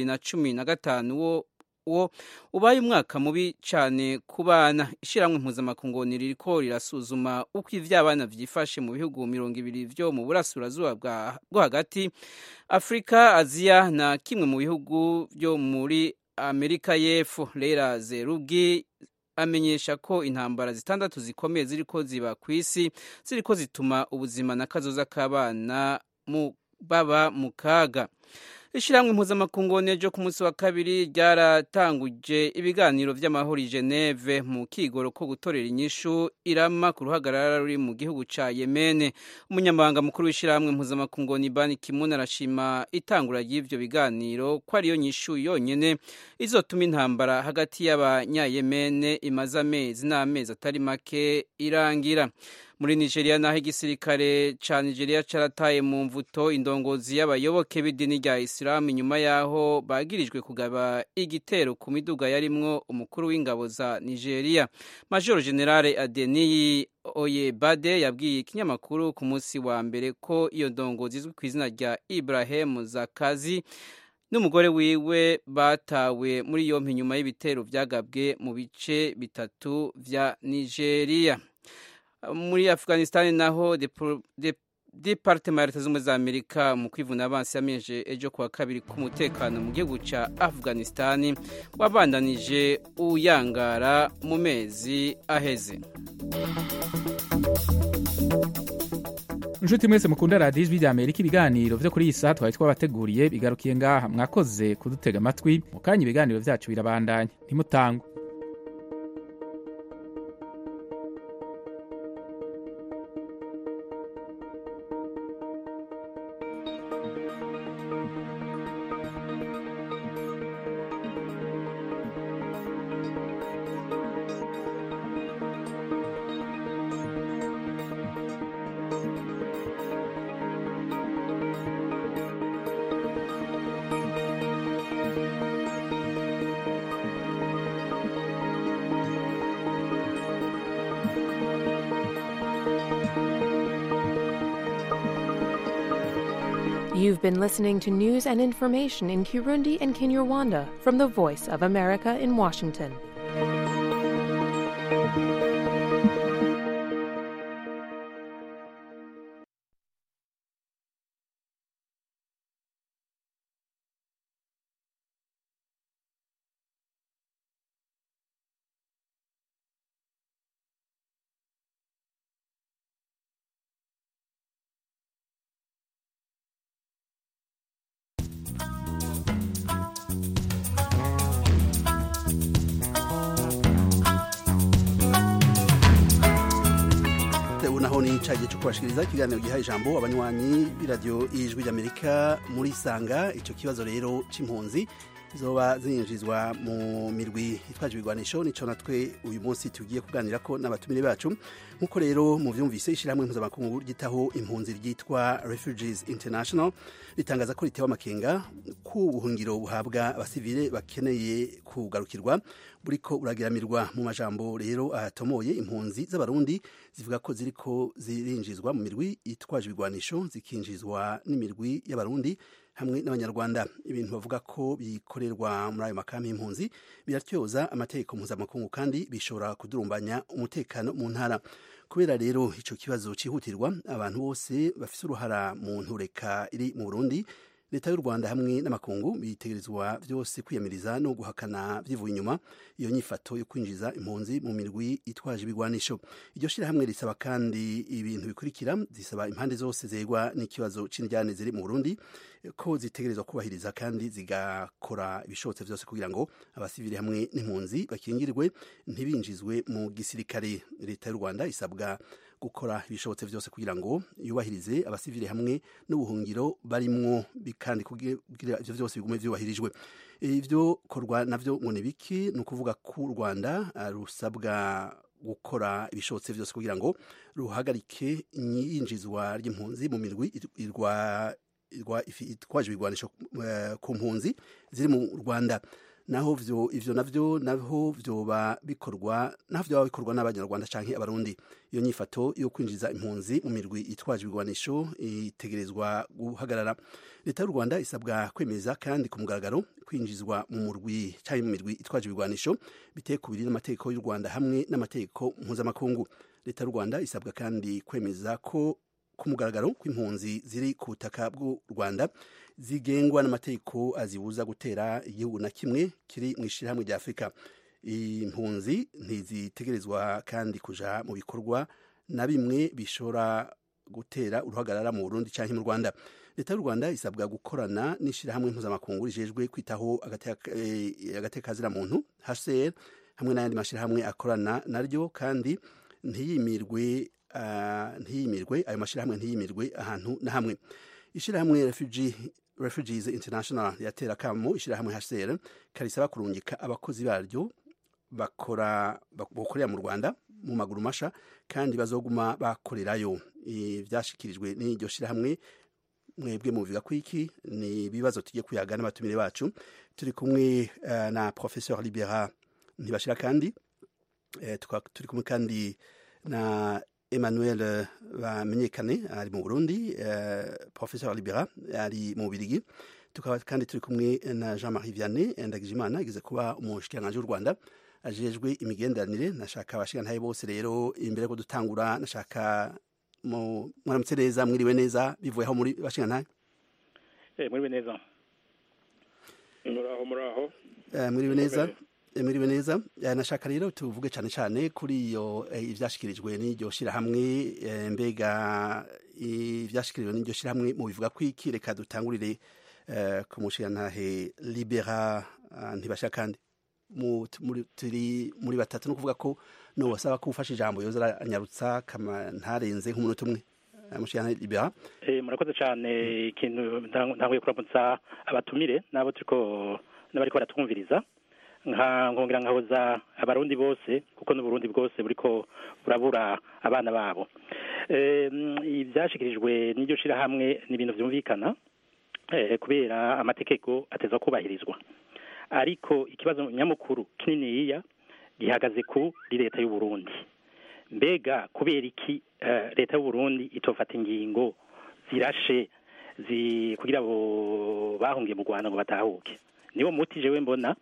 w'2015 wo ubaye umwaka mubi cyane ku bana. Ishiramwe mpuzamakungu ririko rirasuzuma uko ivy'abana vyifashe mu bihugu 200 vyo mu burasirazuba bwo hagati, Afrika, Aziya na kimwe mu bihugu vyo muri Amerika y'Epfo. Leila Zerugi amenyesha ko intambara zitandatu zikomeye ziriko ziba kw'isi ziriko zituma ubuzima na kazoza k'abana baba mu kaga. Ishiramwe mpuzamakungu nejo ku munsi wa kabiri ryaratanguje ibiganiro vy'amahoro i Geneve mu kigoro ko gutorera inyishu irama ku ruhagarara ruri mu gihugu ca Yemen. Umunyamabanga mukuru w'ishiramwe mpuzamakungu Ban Ki-moon arashima itangura ry'ivyo biganiro ko ariyo nyishu yonyene izotuma intambara hagati y'abanya-Yemen imaze amezi n'amezi atari make irangira. Muri Nigeria naho igisirikare ca Nigeria carataye mu mvuto indongozi y'abayoboke b'idini rya Islam inyuma yaho bagirijwe kugaba igitero ku miduga yarimwo umukuru w'ingabo za Nigeria. Major General Adeniyi Oyebade yabwiye ikinyamakuru ku munsi wa mbere ko iyo ndongozi izwi ku izina rya Ibrahim Zakazi n'umugore wiwe batawe muri yompi nyuma y'ibitero vyagabwe mu bice bitatu vya Nigeria. Muri Afghanistan naho Departement ya Leta Zunze za Amerika mu kwivuna abansi yamenyeje ejo kuwa kabiri k'umutekano mu gihugu ca Afghanistan wabandanije uyangara mu mezi aheze. Inshuti mwese mukunda Radio Ijwi rya Amerika, ibiganiro vyo kuri iyi saha twari twabateguriye bigarukiye ngaha. Mwakoze kudutega amatwi, mu kanya ibiganiro vyacu birabandanya, ntimutangwe. You've been listening to news and information in Kirundi and Kinyarwanda from the Voice of America in Washington. naho ni icagiye cyo kubashikiriza ikiganiro gihaye ijambo abanywanyi b'iradiyo y'ijwi ry'Amerika muri Sanga. Ico kibazo rero c'impunzi zoba zinjizwa mu mirwi itwaje ibigwanisho nico natwe uyu munsi tugiye kuganira ko n'abatumire bacu. Nkuko rero mu vyumvise ishirahamwe mpuzamakungu ryitaho impunzi ryitwa Refugees International ritangaza ko ritewe amakenga ku buhungiro buhabwa abasivile bakeneye kugarukirwa buriko uragiramirwa. Mu majambo rero ahatomoye impunzi z'abarundi zivuga ko ziriko zirinjizwa mu mirwi itwaje ibigwanisho zikinjizwa n'imirwi y'abarundi hamwe n'abanyarwanda. Ibintu bavuga ko bikorerwa muri ayo makambi y'impunzi biratyoza amategeko mpuzamakungu kandi bishobora kudurumbanya umutekano mu ntara. Kubera rero ico kibazo cihutirwa, abantu bose bafise uruhara mu ntureka iri mu Burundi, leta y'u Rwanda hamwe n'amakungu bitegerezwa vyose kwiyamiriza no guhakana vyivuye inyuma iyo nyifato yo kwinjiza impunzi mu mirwi itwaje ibigwanisho. Iryo shirahamwe risaba kandi ibintu bikurikira: zisaba impande zose zegwa n'ikibazo c'indyane ziri mu Burundi ko zitegerezwa kubahiriza kandi zigakora ibishobotse vyose kugira ngo abasivili hamwe n'impunzi bakingirwe ntibinjizwe mu gisirikare. Leta y'u Rwanda isabwa gukora ibishobotse vyose kugira ngo yubahirize abasivili hamwe n'ubuhungiro barimwo kandi kugira ivyo vyose bigume vyubahirijwe. Ivyo korwa navyo ngo nibiki? Ni ukuvuga ko u Rwanda rusabwa gukora ibishobotse vyose kugira ngo ruhagarike inyinjizwa ry'impunzi mu mirwi itwaje ibigwanisho ku mpunzi ziri mu Rwanda. Naho ivyo navyo vyoba bikorwa n'abanyarwanda canke abarundi. Iyo nyifato yo kwinjiza impunzi mu mirwi itwaje ibigwanisho itegerezwa guhagarara. Leta y'u Rwanda isabwa kwemeza kandi ku mugaragaro kwinjizwa mu murwi canke mu mirwi itwaje ibigwanisho biteye kubiri n'amategeko y'u Rwanda hamwe n'amategeko mpuzamakungu. Leta y'u Rwanda isabwa kandi kwemeza ko ku mugaragaro kw'impunzi ziri ku butaka bw'u Rwanda zigengwa n'amategeko azibuza gutera igihugu na kimwe kiri mu ishirahamwe rya Afurika. Impunzi ntizitegerezwa kandi kuja mu bikorwa na bimwe bishobora gutera uruhagarara mu Burundi canke mu Rwanda. Leta y'u Rwanda isabwa gukorana n'ishirahamwe mpuzamakungu rijejwe kwitaho agateka muntu HCR hamwe n'ayandi mashirahamwe akorana naryo kandi ntiyimirwe ayo mashirahamwe ntiyimirwe ahantu na hamwe. Ishirahamwe Refugees International yatera kamo ishirahamwe HCR karisaba kurungika abakozi baryo bakorera mu Rwanda mu maguru masha kandi bazoguma bakorerayo. Vyashikirijwe n'iryo shirahamwe. Mwebwe mubiga kwiki ni bibazo tugiye kuyaga n'abatumire bacu. Turi kumwe na Professeur Libera Ntibashira kandi turi kumwe kandi na Emmanuel Bamenyekane ari mu Burundi, Professeur Libera ari mu Bubiligi. Tukaba kandi turi kumwe na Jean-Marie Vianney Ndagijimana igeze kuba umushikiranganji w'u Rwanda ajejwe imigenderanire. Nashaka abashikantahe bose rero imbere ko dutangura nashaka mwaramutse neza, mwiriwe neza, bivuye aho muri bashikantahe? Mwiriwe neza. Muraho. Mwiriwe neza. Mwiriwe neza. Nashaka rero tuvuge cyane kuri iyo ivyashikirijwe n'iryo shirahamwe. Mbega ivyashikirijwe n'iryo shirahamwe mu bivuga kwiki? Reka dutangurire ku mushikantahe Libera Ntibashira kandi turi muri batatu, no kuvuga ko no wasaba ko ufasha ijambo yoza anyarutsa kama ntarenze nk'umunota umwe. Mushikantahe Libera. Murakoze cyane. Ikintu ntanguye kuramutsa abatumire nabo turiko n'abariko baratwumviriza, nkongera nkahoza abarundi bose kuko n'uburundi bwose buriko burabura abana babo. Ivyashikirijwe n'iryo shirahamwe ni ibintu vyumvikana kubera amategeko ateza kubahirizwa, ariko ikibazo nyamukuru kininiya gihagaze kuri leta y'u Burundi. Mbega kubera iki leta y'u Burundi itofata ingingo zirashe kugira abo bahungiye mu Rwanda ngo batahuke. Niwo muti jewe mbona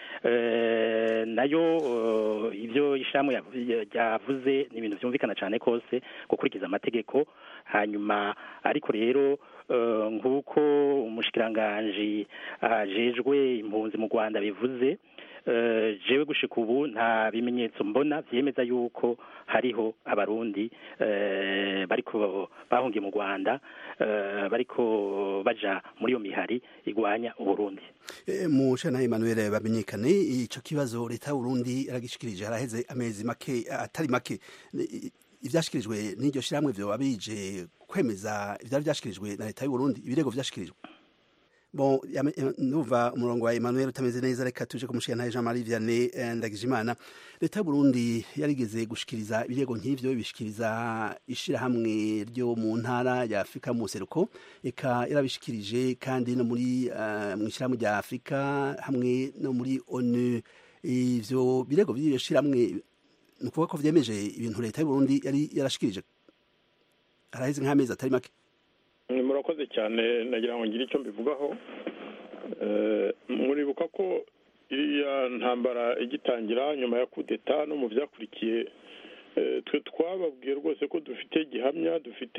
nayo ibyo ishamwe yavuze ni ibintu byumvikana cyane kose gukurikiza amategeko. Hanyuma ariko rero nk'uko umushikiranganji ajejwe impunzi mu Rwanda bivuze, jewe gushika ubu nta bimenyetso mbona vyemeza yuko hariho abarundi bariko bahungiye mu Rwanda bariko baja muri iyo mihari igwanya Uburundi. Mushana Emmanuel bamenyekane ico kibazo leta y'Uburundi yaragishikirije haraheze amezi make atari make. Ivyashikirijwe n'iryo shiramwe vyo abije kwemeza ivyari vyashikirijwe na leta y'Uburundi, ibirego vyashikirijwe. Bon, nuva umurongo wa Emmanuel utameze neza, reka tuje kumushikana na Jean Marie Vianney Ndagijimana. Leta y'Uburundi yarigeze gushikiriza ibirego nk'ivyo, bishikiriza ishirahamwe ryo mu ntara ya Afrika mu seruko, eka yarabishikirije kandi no muri mw'ishirahamwe rya Afrika hamwe no muri ONU. Ivyo birego by'iryo shiramwe nukuvuga ko vyemeje ibintu leta y'Uburundi yari yarashikirije haraheze nk'amezi atari make. Murakoze cyane, nagira ngo ngire icyo mbivugaho. Muribuka ko iriya ntambara igitangira nyuma ya kudeta no mu byakurikiye, twe twababwiye rwose ko dufite gihamya, dufite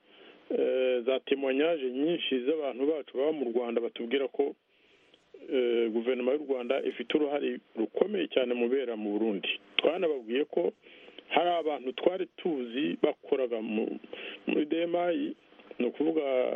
za témoignages nyinshi z'abantu bacu baba mu Rwanda batubwira ko guverinoma y'u Rwanda ifite uruhare rukomeye cyane mu bera mu Burundi. Twanababwiye ko hari abantu twari tuzi bakoraga muri DMI, ni ukuvuga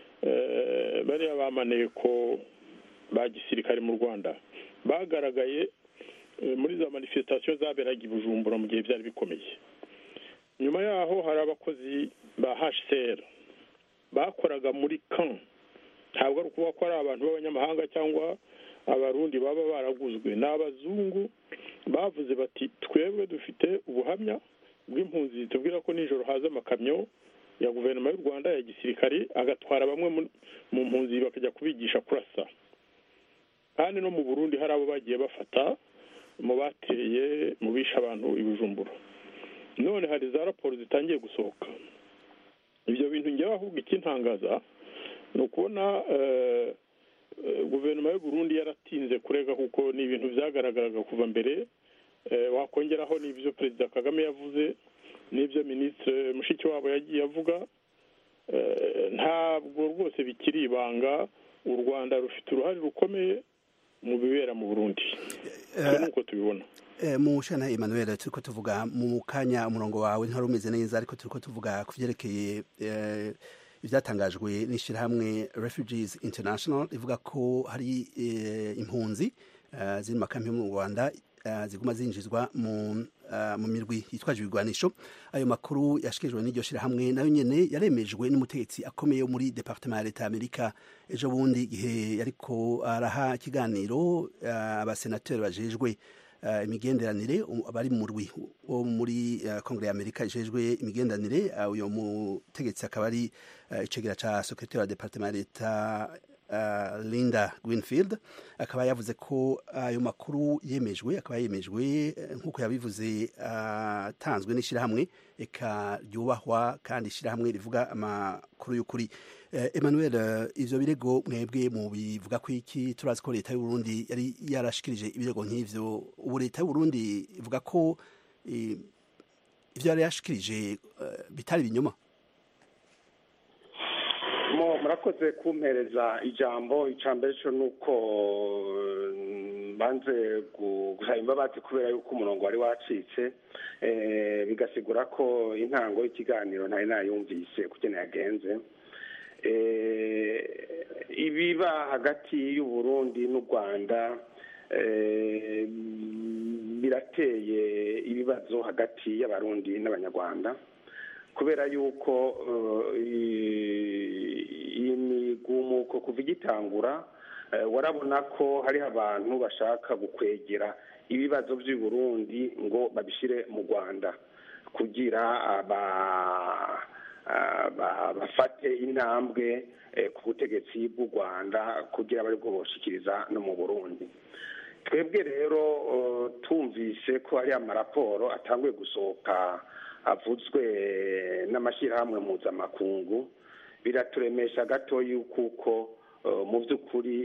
bariya bamaneko ba gisirikare mu Rwanda bagaragaye muri za manifestation zaberaga i Bujumbura mu gihe byari bikomeye. Nyuma yaho hari abakozi ba HCR bakoraga muri camp, ntabwo ari ukuvuga ko ari abantu b'abanyamahanga cyangwa abarundi baba baraguzwe, n'abazungu bavuze bati twebwe dufite ubuhamya bw'impunzi tubwira ko nijoro haza amakamyo ya guverinoma y'u Rwanda ya gisirikare agatwara bamwe mu mpunzi bakajya kubigisha kurasa. Kandi no mu Burundi hari abo bagiye bafata mu bateye mu bisha abantu i Bujumbura. None hari za raporo zitangiye gusohoka. Ibyo bintu njye ahubwo ikintangaza ni ukubona guverinoma y'u Burundi yaratinze kurega, kuko ni ibintu byagaragaraga kuva mbere. Wakongeraho n'ibyo Perezida Kagame yavuze, n'ibyo Minisitiri Mushikiwabo yagiye avuga. Ntabwo rwose bikiri ibanga, u Rwanda rufite uruhare rukomeye mu bibera mu Burundi. Nuko tubibona. Mushana Emmanuel, turiko tuvuga mu kanya umurongo wawe ntari umeze neza, ariko turiko tuvuga ku vyerekeye ivyatangajwe n'ishirahamwe Refugees International ivuga ko hari impunzi ziri mu makampi mu Rwanda ziguma zinjizwa mu mirwi yitwaje ibigwanisho. Ayo makuru yashikirijwe n'iryo shirahamwe nayo nyene yaremejwe n'umutegetsi akomeye muri Departement ya Leta ya Amerika ejo bundi igihe yariko araha ikiganiro abasenateri bajejwe imigenderanire abari mu murwi wo muri Kongere ya Amerika ijejwe imigenderanire. Uyo mutegetsi akaba ari icegera ca secrétaire wa Departement ya Leta Linda Greenfield, akaba yavuze ko ayo makuru yemejwe, akaba yemejwe nk'uko yabivuze atanzwe n'ishirahamwe eka ryubahwa kandi ishirahamwe rivuga amakuru y'ukuri. Emmanuel, ivyo birego mwebwe mu bivuga ko iki? Turazi ko leta y'u Burundi yari yarashikirije ibirego nk'ivyo. Ubu leta y'u Burundi ivuga ko ivyo yari yashikirije bitari binyoma. Murakoze kumpereza ijambo. Icambere cyo nuko banze gusaba imbabazi kubera yuko umurongo wari wacitse, bigasigura ko intango y'ikiganiro ntari nayumvise kugena yagenze. Ibiba hagati y'u Burundi n'u Rwanda birateye ibibazo hagati y'abarundi n'abanyarwanda, kubera yuko imigumuko kuva igitangura warabona ko hari abantu bashaka gukwegera ibibazo by'u Burundi ngo babishire mu Rwanda kugira bafate intambwe ku butegetsi bw'u Rwanda kugira bari bwo boshikiriza no mu Burundi. Twebwe rero tumvise ko hari amaraporo atanguye gusohoka avuzwe n'amashyirahamwe mpuzamakungu biraturemesha gatoya kuko mu by'ukuri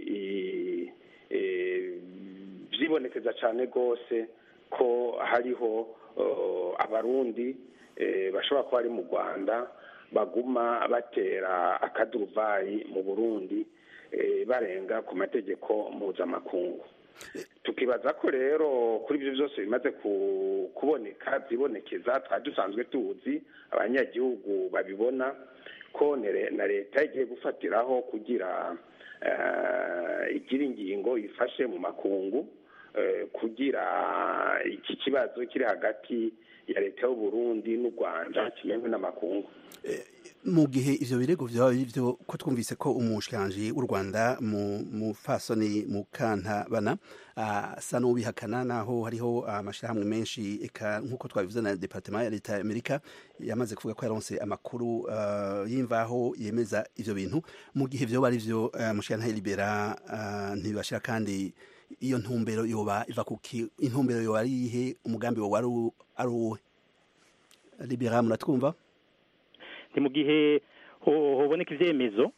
byibonekeza cyane rwose ko hariho abarundi bashobora kuba ari mu Rwanda baguma batera akaduruvayi mu Burundi barenga ku mategeko mpuzamakungu. Tukibaza ko rero kuri ibyo byose bimaze kuboneka byibonekeza twari dusanzwe tuzi abanyagihugu babibona ko na leta igiye gufatiraho kugira igira ingingo ifashe mu makungu kugira iki kibazo kiri hagati ya leta y'u Burundi n'u Rwanda kimenywe n'amakungu. Mu gihe ivyo birego vyaba bivyo ko twumvise ko umushikiranganje w'u Rwanda mu fasoni mu Kantabana asa n'ubihakana naho hariho amashirahamwe menshi eka nkuko twabivuze na departement ya leta ya Amerika yamaze kuvuga ko yaronse amakuru y'imvaho yemeza ivyo bintu. Mu gihe vyo bari vyo mushikiranganje Libera ntibashira kandi iyo ntumbero yoba iva kuki intumbero yoba ari ihe umugambi wa ari Libera muratwumva? Ni mu gihe hoboneka ivyemezo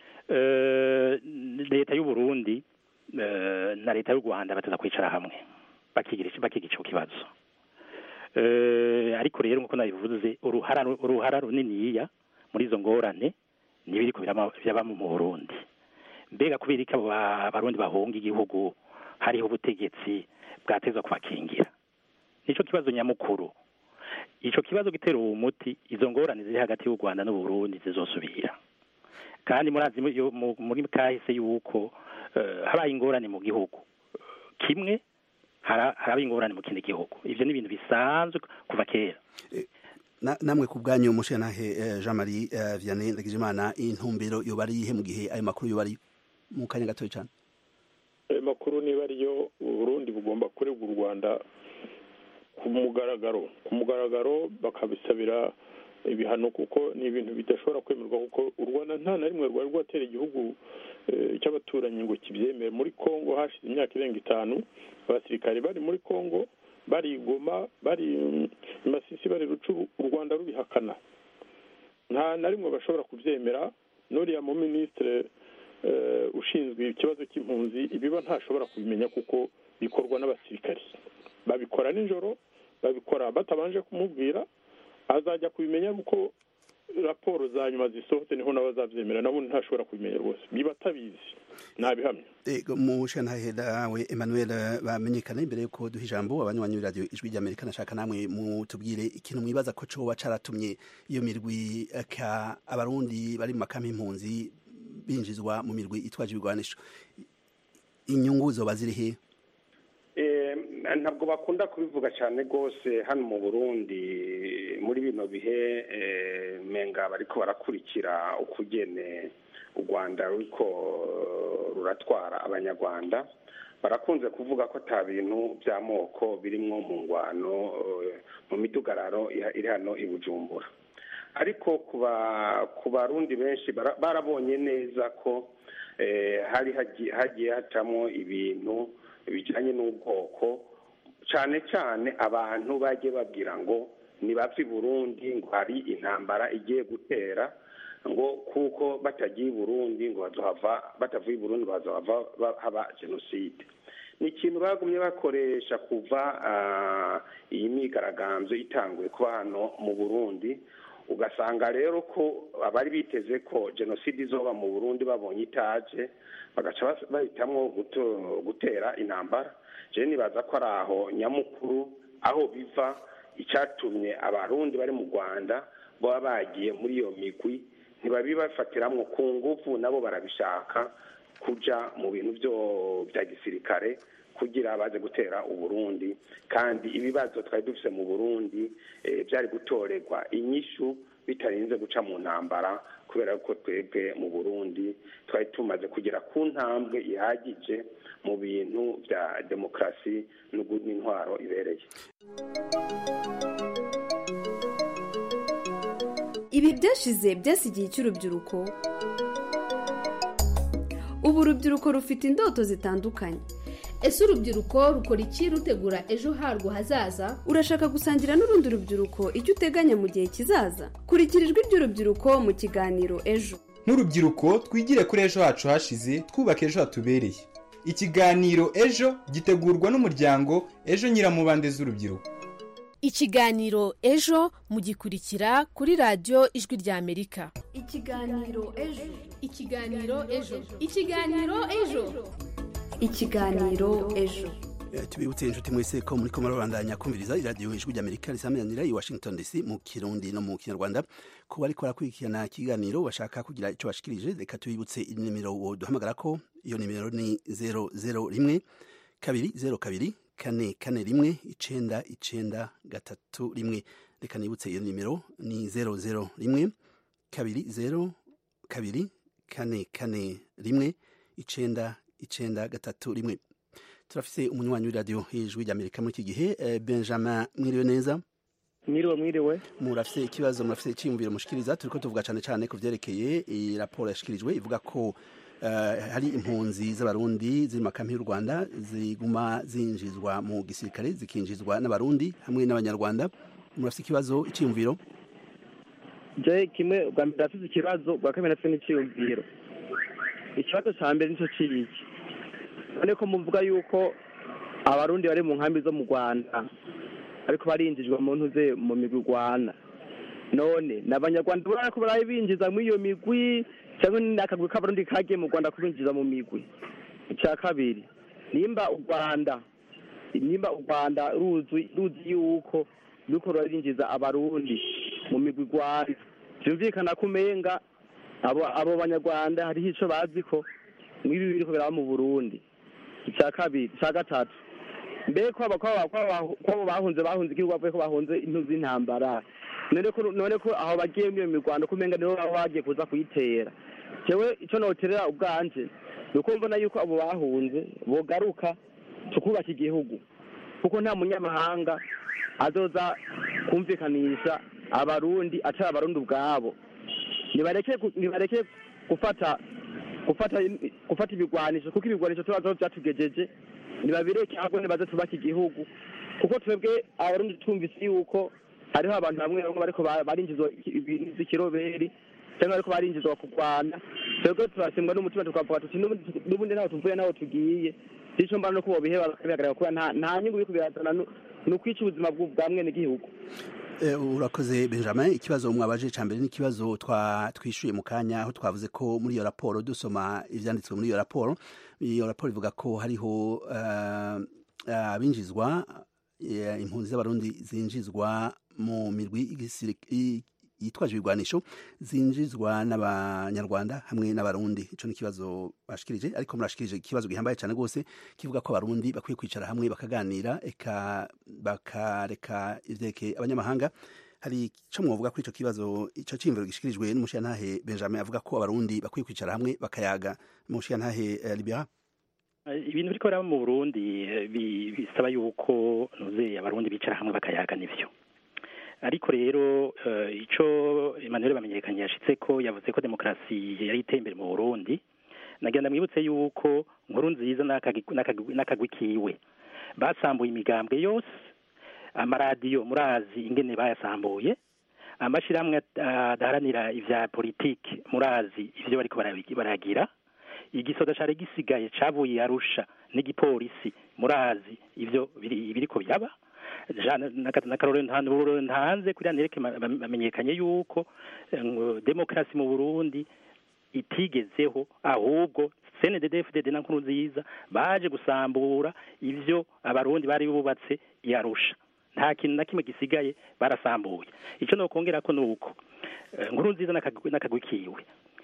leta y'u Burundi na leta y'u Rwanda bataza kwicara hamwe bakigira ico kibazo, ariko rero nkuko nabivuze uruhara runiniya muri izo ngorane nibiriko byaba mu Burundi. Mbega kubera iki abarundi bahunga igihugu hariho ubutegetsi bwatezwa kubakingira? Nico kibazo nyamukuru. Ico kibazo gitera umuti izo ngorane ziri hagati y'u Rwanda n'u Burundi zizosubira. Kandi murazi muri kahise yuko habaye ingorane mu gihugu kimwe harabaye ingorane mu kindi gihugu. Ivyo ni ibintu bisanzwe kuva kera. Namwe ku bwanyu mushanahe Jean Marie Vianney Ndagijimana intumbero yoba ari ihe mu gihe ayo makuru yoba ari mu kanya gato cyane? Makuru niba ariyo Burundi bugomba kuregwa u Rwanda ku mugaragaro bakabisabira ibihano kuko ni ibintu bidashobora kwemerwa kuko u Rwanda nta na rimwe rwari rwatera igihugu cy'abaturanyi ngo kibyemere. Muri Kongo hashize imyaka irenga 5 abasirikare bari muri Kongo bari Goma bari Masisi bari Rucuru u Rwanda rubihakana, nta na rimwe bashobora kubyemera. Nuriya mu ministre ushinzwe ikibazo cy'impunzi ibiba ntashobora kubimenya kuko bikorwa n'abasirikare, babikora nijoro, babikora batabanje kumubwira, azajya kubimenya kuko raporo za nyuma zisohotse niho nabazavyemera, nabo ntashobora kubimenya rwose, biba tabizi nabihamya. Mushanahe dawe Emmanuel bamenyekana imbere yuko duha ijambo abanywanyi radio Ijwi ry'Amerika, nashaka namwe mutubwire ikintu mwibaza ko coba caratumye iyo mirwi abarundi bari mu makampi impunzi binjizwa mu mirwi itwaje ibigwanisho. Inyungu zoba ziri he? Ntabwo bakunda kubivuga cyane rwose hano mu Burundi muri bino bihe menga bariko barakurikira ukugene u Rwanda ruriko ruratwara abanyarwanda. Barakunze kuvuga ko ata bintu by'amoko birimwo mu ngwano mu midugararo iri hano i Bujumbura, ariko ku barundi benshi barabonye neza ko hagiye hacamo ibintu bijanye n'ubwoko, cyane cyane abantu bagiye babwira ngo nibapfa i Burundi ngo hari intambara igiye gutera, ngo kuko batagiye i Burundi ngo batavuye i Burundi ngo bazohava haba jenoside. Ni ikintu bagumye bakoresha kuva iyi myigaragambyo itanguye kuba hano mu Burundi. Ugasanga rero ko abari biteze ko jenoside izoba mu Burundi babonye itaje bagaca bahitamwo gutera intambara. Je nibaza ko araho nyamukuru aho biva icyatumye abarundi bari mu Rwanda baba bagiye muri iyo migwi ntibabibafatiramwo ku ngufu, nabo barabishaka kuja mu bintu bya gisirikare kugira baze gutera u Burundi. Kandi ibibazo twari dufise mu Burundi byari gutorerwa inyishu bitarinze guca mu ntambara, kubera ko twebwe mu Burundi twari tumaze kugera ku ntambwe ihagije mu bintu bya demokrasi n'intwaro ibereye. Ibi byashize byasigiye cy'urubyiruko. Ubu urubyiruko rufite indoto zitandukanye. Ese urubyiruko rukora iki rutegura ejo harwo hazaza? Urashaka gusangira n'urundi rubyiruko icyo uteganya mu gihe kizaza? Kurikira Ijwi ry'Urubyiruko mu kiganiro Ejo. nk'urubyiruko twigire kuri ejo hacu hashize twubaka ejo hatubereye. Ikiganiro ejo gitegurwa n'umuryango Ejo Nyiramubande z'urubyiruko. Ikiganiro ejo mugikurikira kuri radio Ijwi rya Amerika. Ikiganiro ejo. Ikiganiro ejo. Ikiganiro ejo. Ikiganiro ejo. Tubibutse inshuti mwese ko muri ko murabandanya kumviriza iradiyo Ijwi rya Amerika risameranira i Washington DC mu Kirundi no mu Kinyarwanda. Ko bariko barakurikirana ikiganiro bashaka kugira ico bashikirije, reka tubibutse inimero duhamagara ko iyo nimero ni 001 202 441 991. Reka nibutse iyo nimero ni 001 202 441 991. Turafise umunywanyi w'iradiyo Ijwi rya Amerika muri iki gihe. Benjamin, mwiriwe neza? Mwiriwe. Murafise ikibazo, murafise iciyumviro mushikiriza? Turiko tuvuga cane ku vyerekeye raporo yashikirijwe ivuga ko hari impunzi z'abarundi ziri makampi y'u Rwanda ziguma zinjizwa mu gisirikare zikinjizwa n'abarundi hamwe n'abanyarwanda. Murafise ikibazo, iciyumviro? Je kimwe bwa mbere afite ikibazo, bwa kabiri afite n'iciyumviro. Ikibazo ca mbere nico ciki. None ko muvuga yuko abarundi bari mu nkambi zo mu Rwanda ariko barinjijwe mu ntuze mu migwi Rwanda, none n'abanyarwanda barako barabinjiza muri iyo migwi cyangwa n'akagwi k'abarundi kagiye mu Rwanda kubinjiza mu migwi? Icya kabiri, nimba u Rwanda ruzi yuko ruko rurinjiza abarundi mu migwi Rwanda, byumvikana ko umenga abo banyarwanda hariho ico bazi ko mwibi biriko biraba mu Burundi. Icya kabiri, icya gatatu, mbe ko bahunze igihugu bavuye ko bahunze intuzi intambara, none ko aho bagiye mu Rwanda kumenga niho bagiye kuza kuyitera. Jewe ico noterera ubwanje nuko mbona yuko abo bahunze bogaruka tukubaka igihugu, kuko nta munyamahanga azoza kumvikanisha abarundi atari abarundi ubwabo. Nibareke gufata ibigwanisho, kuko ibigwanisho tubazo byatugejeje. Nibabireke ahubwo nibaze tubaka igihugu, kuko twebwe abarundi twumvise yuko hariho abantu bamwe bariko barinjizwa ikiroberi cyangwa bariko barinjizwa kurwana. Twebwe turasimbwa n'umutima tukavuga tuti n'ubundi naho tuvuye naho tugiye ico mbana no kubo biheba bakabihagarara kuba nta nyungu yo kubirazana no kwica ubuzima bw'ubwamwe n'igihugu. Urakoze Benjamin. Ikibazo mwabaje cambere n'ikibazo twishuye mu kanya aho twavuze ko muri iyo raporo dusoma ivyanditswe muri iyo raporo ivuga ko hariho abinjizwa impunzi z'abarundi zinjizwa mu mirwi yitwaje ibigwanisho zinjizwa n'abanyarwanda hamwe n'abarundi. Ico ni kibazo bashikirije, ariko murashikirije ikibazo gihambaye cyane gose kivuga ko abarundi bakwiye kwicara hamwe bakaganira bakareka ivyeke abanyamahanga. Hari ico mwovuga kuri ico kibazo? Ico cimviro gishikirijwe n'umushiyantahe Benjamin avuga ko abarundi bakwiye kwicara hamwe bakayaga. Umushiyantahe Libera, ibintu biriko biraba mu Burundi bisaba yuko nuze abarundi bicara hamwe bakayaga n'ivyo. Ariko rero ico Emmanuel bamenyekanye yashitse ko yavuze ko demokrasi yari itembere mu Burundi. Nagenda mwibutse yuko Nkurunziza n'akagwi kiwe basambuye imigambwe yose, amaradiyo murazi ingene bayasambuye, amashirahamwe adaharanira ivya politiki murazi ivyo bariko baragira, igisoda cari gisigaye cavuye Arusha n'igipolisi murazi ivyo biriko byaba. Nakarorero ntanze kuri anereke bamenyekanye yuko demokrasi mu Burundi itigezeho, ahubwo CNDD-FDD na Nkurunziza baje gusambura ivyo abarundi bari bubatse yarusha. Nta kintu na kimwe gisigaye barasambuye. Ico no kongera ko nuko Nkurunziza n'akagwi kiwe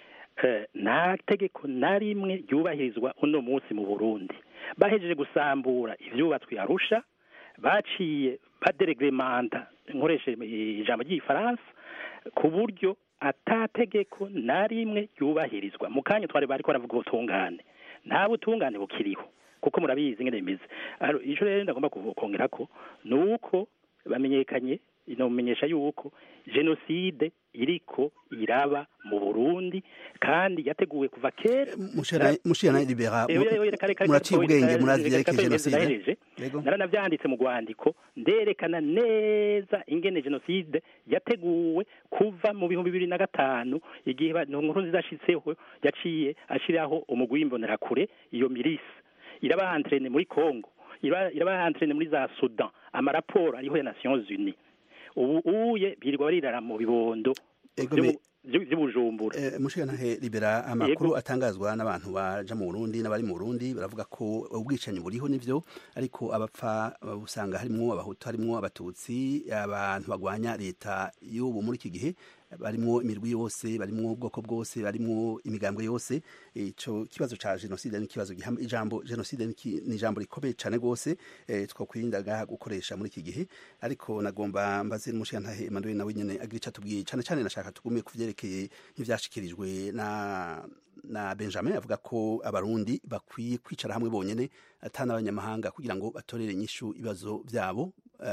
nta tegeko na rimwe ryubahirizwa uno munsi mu Burundi. Bahejeje gusambura ivyubatswe Arusha, baciye badereglementa, nkoreshe ijambo ry'ifaransa, ku buryo atategeko na rimwe ryubahirizwa. Mu kanya twari bariko baravuga ubutungane, nta butungane bukiriho kuko murabizi ngene bimeze. Ico rero ndagomba kongera ko nuko bamenyekanye inomenyesha yuko genocide iriko iraba mu Burundi kandi yateguwe kuva kera. Mushana Libera, muraciye ubwenge, murazi yareke genocide. naranavyanditse mu rwandiko nderekana neza ingene jenoside yateguwe kuva mu 2005 igihe inkuru zidashitseho yaciye ashiraho umugwi w'imbonerakure iyo milisi irabahantrene muri Congo irabahantrene muri za Sudan amaraporo ariho ya Nations Unies uye birirwa barirara mu bibondo by'ubujumbura mushikanahe libera amakuru atangazwa n'abantu baja mu Burundi n'abari mu Burundi baravuga ko ubwicanyi buriho nivyo ariko abapfa usanga harimo abahutu harimo abatutsi abantu bagwanya leta y'ubu muri iki gihe barimo imirwi yose barimo ubwoko bwose barimo imigambwe yose ico kibazo ca genocide ni kibazo ijambo genocide ni ijambo rikomeye cyane gose twakwirindaga gukoresha muri iki gihe ariko nagomba mbaze n'umushikantahe Emmanuel nawe nyene agira ico atubwiye cyane nashaka tugume kuvyerekeye ivyashikirijwe na Benjamin avuga ko abarundi bakwiye kwicara hamwe bonyene atana abanyamahanga kugira ngo batorere inyishu ibibazo byabo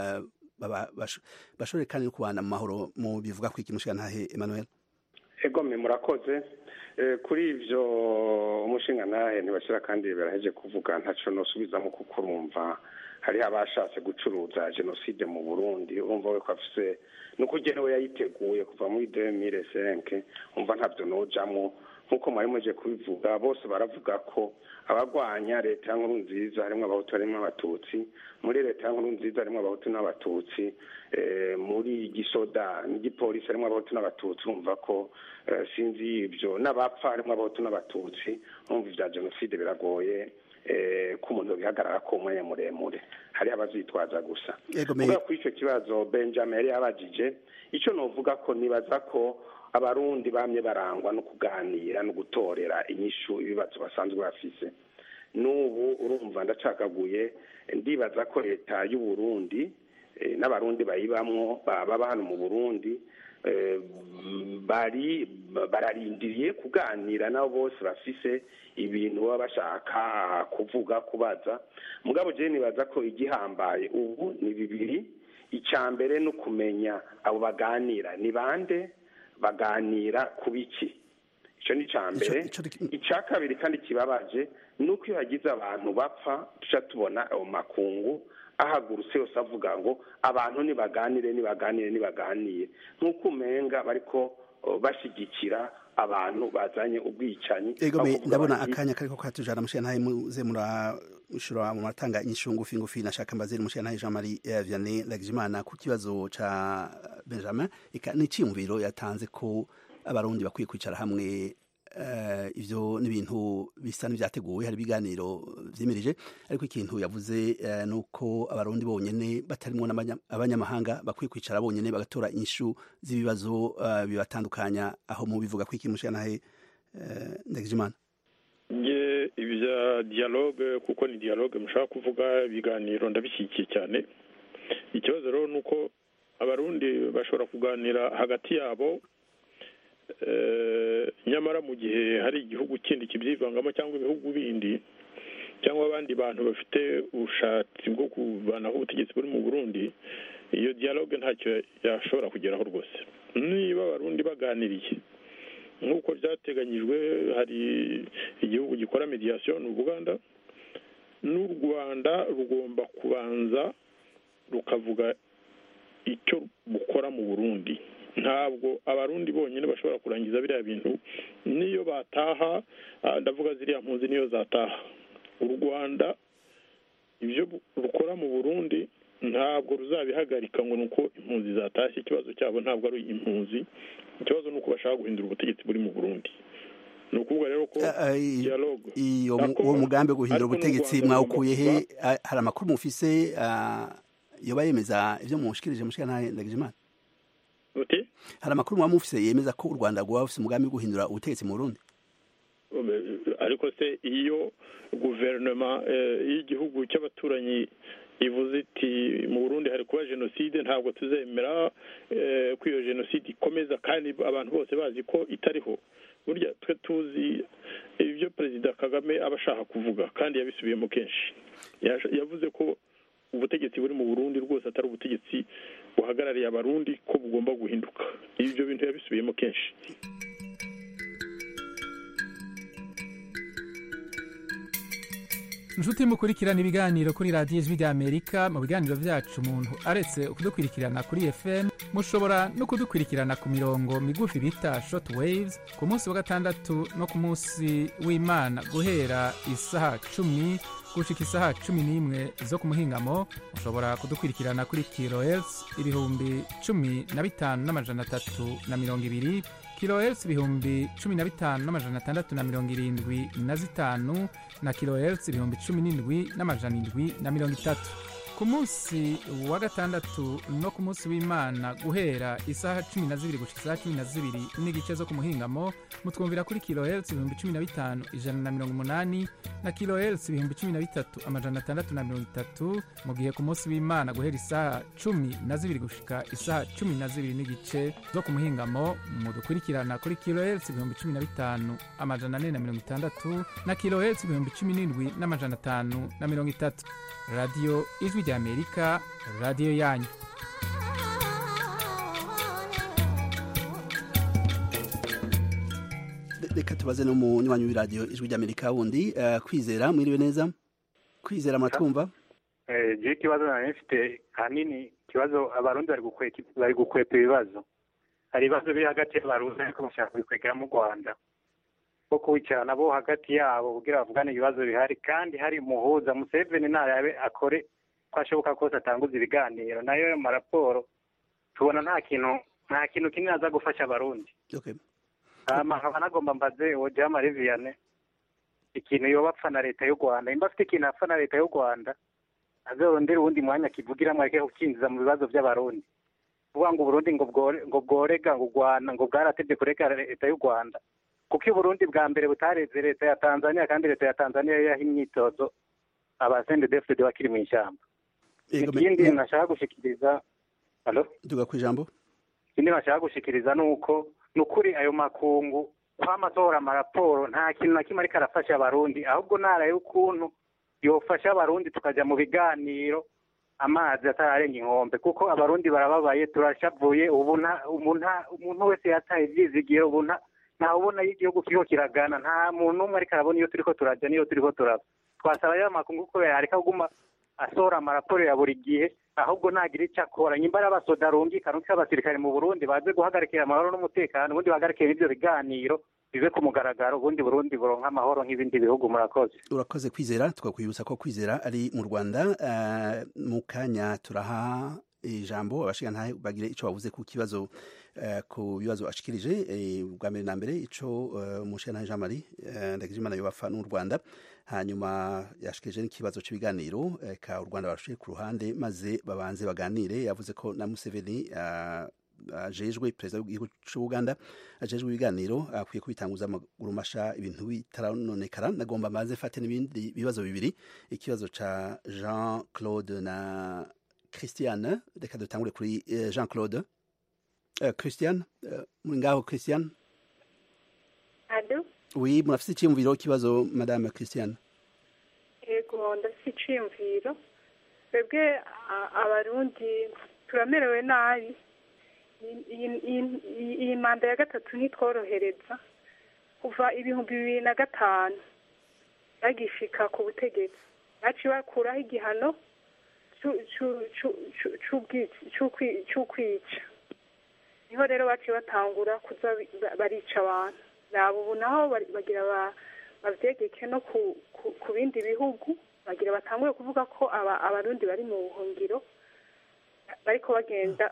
bashobore kandi no kubana mu mahoro mu bivuga ko iki mushikantahe Emmanuel egome murakoze kuri ivyo umushingantahe ntibashira kandi baraheje kuvuga ntaco nosubizamo kuko urumva hari abashatse gucuruza genocide mu Burundi urumva we ko afise nuko jewe yayiteguye kuva muri 2005 umva ntavyo nojamwo nkuko mwari muje kubivuga bose baravuga ko abagwanya leta nkuru nziza harimo abahutu harimo abatutsi muri leta nkuru nziza harimo abahutu n'abatutsi muri gisoda n'igipolisi harimo abahutu n'abatutsi umva ko sinzi ibyo n'abapfa harimo abahutu n'abatutsi umva ivya genocide biragoye ko umuntu bihagarara ko umwanya muremure hari abazitwaza gusa kuba kuri icyo kibazo Benjamin yari yabajije icyo novuga ko nibaza ko abarundi bamye barangwa no kuganira no gutorera inyishu ibibazo basanzwe bafise n'ubu urumva ndacagaguye ndibaza ko leta y'u Burundi n'abarundi bayibamwo baba hano mu Burundi bararindiriye kuganira nabo bose bafise ibintu baba bashaka kuvuga kubaza mugabo je nibaza ko igihambaye ubu ni bibiri icambere no kumenya abo baganira ni bande baganira kubiki ico ni cambere icakabiri kandi kibabaje nuko iyo hagize abantu bapfa tuca tubona ayo makungu ahagurutse yose avuga ngo abantu nibaganire nk'uko umenga bariko bashigikira abantu bazanye ubwicanyi ndabona akanya kariko katujana mushikantahe muze murashura mu matanga inyishu ngufi nashaka mbazira mushikantahe Jean Marie Vianney Ndagijimana ku kibazo ca Benjamin n'iciyumviro yatanze ko abarundi bakwiye kwicara hamwe ivyo n'ibintu bisa n'ivyateguwe hari ibiganiro vyimirije ariko ikintu yavuze nuko abarundi bonyene batarimwo abanyamahanga bakwiye kwicara bonyene bagatora inyishu z'ibibazo bibatandukanya aho mu bivuga ko iki mushikantahe Ndagijimana ibya dialogue kuko ni dialogue mushaka kuvuga ibiganiro ndabishyigikiye cyane ikibazo rero nuko abarundi bashobora kuganira hagati yabo nyamara mu gihe hari igihugu kindi kibyivangamo cyangwa ibihugu bindi cyangwa abandi bantu bafite ubushatsi bwo kuvanaho ubutegetsi buri mu Burundi iyo dialogue ntacyo yashobora kugeraho rwose niba abarundi baganiriye nk'uko byateganyijwe hari igihugu gikora mediation n'u Buganda n'u Rwanda rugomba kubanza rukavuga icyo bukora mu Burundi ntabwo abarundi bonyine bashobora kurangiza biriya bintu niyo bataha ndavuga ziriya mpunzi niyo zataha u Rwanda ibyo rukora mu Burundi ntabwo ruzabihagarika ngo nuko impunzi zatashye ikibazo cyabo ntabwo ari impunzi ikibazo nuko bashaka guhindura ubutegetsi buri mu Burundi ni ukuvuga rero ko dialogue uwo mugambi wo guhindura ubutegetsi mwawukuye he hari amakuru mufise yoba yemeza ivyo mushikirije mushikantahe Ndagijimana hari amakuru muba mufise yemeza ko u Rwanda rwaba rufise umugambi wo guhindura ubutegetsi mu Burundi ariko se iyo guverinoma y'igihugu cy'abaturanyi ivuze iti mu Burundi hari kuba genocide ntabwo tuzemera ko iyo genocide ikomeza kandi abantu bose bazi ko itariho burya twe tuzi ibyo Perezida Kagame aba ashaka kuvuga kandi yabisubiyemo kenshi yavuze ko ubutegetsi buri mu Burundi rwose atari ubutegetsi buhagarariye abarundi ko bugomba guhinduka ibyo bintu yabisubiyemo kenshi inshuti mukurikirana ibiganiro kuri radiyo ijwi ry'amerika. Mu biganiro byacu umuntu aretse kudukurikirana kuri fm mushobora no kudukurikirana ku mirongo migufi bita short waves ku munsi wa gatandatu no ku munsi w'imana guhera isaha 10 gushika isaha 11 zo ku muhingamo. Mushobora kudukurikirana kuri kilohertz 15,320 kilohertz 15,675 na kilohertz 17,730. Ku munsi wa gatandatu no ku munsi w'imana guhera isaha 12 gushika isaha 12 n'igice zo ku muhingamo mutwumvira kuri kilohertz 15,180 na kilohertz 13,630. Mu gihe ku munsi w'imana guhera isaha 12 gushika isaha 12 n'igice zo ku muhingamo mudukurikirana kuri kilohertz 15,460 na kilohertz 17,530. Radio Ijwi ry'Amerika, radio yanyu. Reka tubaze no mu nywanyi w'iradiyo Ijwi ry'Amerika wundi Kwizera, mwiriwe neza? Kwizera matwumva? Je ikibazo nafite hanini ikibazo abarundi bari gukwepa ibibazo. Hari ibibazo biri hagati y'abarundi ariko bashaka kubikwegera mu Rwanda. Ko kuwicarana bo hagati yabo kugira bavugane ibibazo bihari kandi hari muhuza Museveni narabe akore kwashoboka kose atanguza ibiganiro nayo mu raporo tubona nta kintu kinini aza gufasha abarundi. Okay. Nkaba nagomba mbaze Ojama Reviane ikintu yoba apfa na leta y'u Rwanda imba afite ikintu apfa na leta y'u Rwanda azorondera uwundi mwanya kivugira mwareke kukinjiza mu bibazo by'abarundi kuvuga ngo Burundi ngo bworega ngo Rwanda ngo bwaratevye kureka leta y'u Rwanda kuko i Burundi bwa mbere butareze leta ya Tanzania kandi leta ya Tanzania yaha imyitozo abasendedefide bakiri mu ishyamba. Ikindi nashaka gushikiriza duga ku ijambo. Ikindi nashaka gushikiriza nuko nukuri ayo makungu kwamatora amaraporo nta kintu na kimwe ariko arafasha abarundi ahubwo nara y'ukuntu yofasha abarundi tukaja mu biganiro amazi atararenga inkombe kuko abarundi barababaye turashavuye ubu umuntu wese yataye ivyizigiro ubu nta ubona y'igihugu kiriko kiragana nta muntu umwe ariko arabona iyo turiko turaja niyo turiko turava. Twasaba rero amakungu ko yareka kuguma asora amaraporo ya buri gihe ahubwo nagira icyo akora nyimbara abasoda rungikana uko abasirikare mu Burundi baze guhagarikira amahoro n'umutekano ubundi bahagarikira ibyo biganiro bive ku mugaragaro ubundi Burundi buronka amahoro nk'ibindi bihugu. Murakoze. Urakoze Kwizera, tukakwibutsa ko Kwizera ari mu Rwanda. Mu kanya turaha ijambo abashingantahe bagire ico bavuze ku kibazo ku bibazo ashikirije bwa mbere na mbere ico umushingantahe Jean Marie Ndagijimana yobafa n'u Rwanda hanyuma yashikirije n'ikibazo cy'ibiganiro ka u Rwanda barushiye ku ruhande maze babanze baganire. Yavuze ko na Museveni ajejwe perezida w'igihugu cy'u Uganda ajejwe ibiganiro akwiye kubitanguza amaguru masha ibintu bitaranonekara. Nagomba maze fate n'ibindi bibazo bibiri, ikibazo ca Jean Claude na Christiane. Reka dutangure kuri Jean Claude. Christiane, muri ngaho Christiane? Ado? Oui, murafise icyumviro kibazo Madame Christiane? Yego, ndafise icyumviro. Twebwe abarundi turamerewe nabi. Iyi manda ya gatatu ntitworohereza kuva 2005 bagishika ku butegetsi baci bakuraho igihano c'ukwica. Niho rero baci batangura kuza barica abantu nabo ubu naho bagira bavyegeke no ku bindi bihugu bagira batangure kuvuga ko abarundi bari mu buhungiro bariko bagenda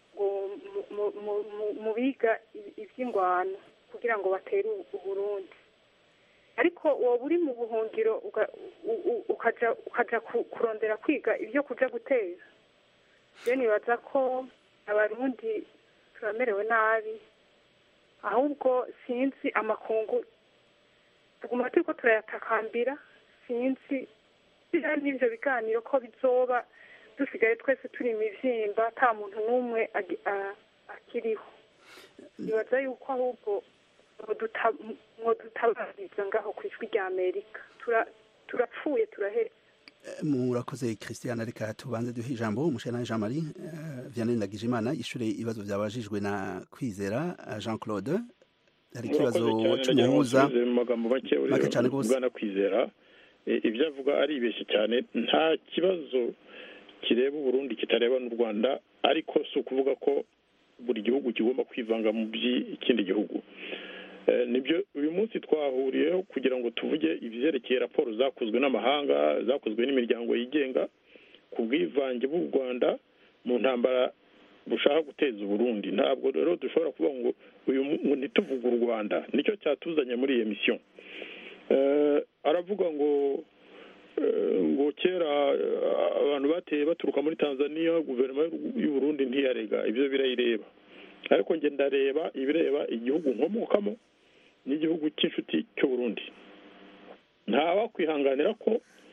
mu biga ivy'ingwano kugira ngo batere Uburundi. Ariko wowe uri mu buhungiro ukaja kurondera kwiga ivyo kuja gutera. Rero nibaza ko abarundi turamerewe nabi ahubwo sinzi amakungu tuguma turiko turayatakambira sinzi n'ivyo biganiro ko bizoba dusigaye twese turi imivyimba ata muntu n'umwe akiriho. Nibaza yuko ahubwo mwodutabariza ngaho ku ijwi rya Amerika turapfuye turahera. Murakoze Christiane, reka tubanze duhe ijambo umushingantahe Jean Marie Vianney Ndagijimana yishure ibibazo byabajijwe na Kwizera Jean Claude. Hari ikibazo cy'umuhuza make cyane rwose bwana Kwizera ibyo avuga aribeshye cyane. Nta kibazo kireba Burundi kitareba n'u Rwanda, ariko si ukuvuga ko buri gihugu kigomba kwivanga mu by'ikindi gihugu. Nibyo uyu munsi twahuriyeho kugira ngo tuvuge ibyerekeye raporo zakozwe n'amahanga, zakozwe n'imiryango yigenga ku bwivange bw'u Rwanda mu ntambara bushaka guteza Burundi. Ntabwo rero dushobora kuvuga ngo ntituvuge u Rwanda, nicyo cyatuzanye muri iyo misiyo. Aravuga ngo kera abantu bateye baturuka muri Tanzania, guverinoma y'u Burundi ntiyarega, ibyo birayireba. Ariko nge ndareba ibireba igihugu nkomokamo n'igihugu cy'inshuti cy'u Burundi. Nta wakwihanganira ko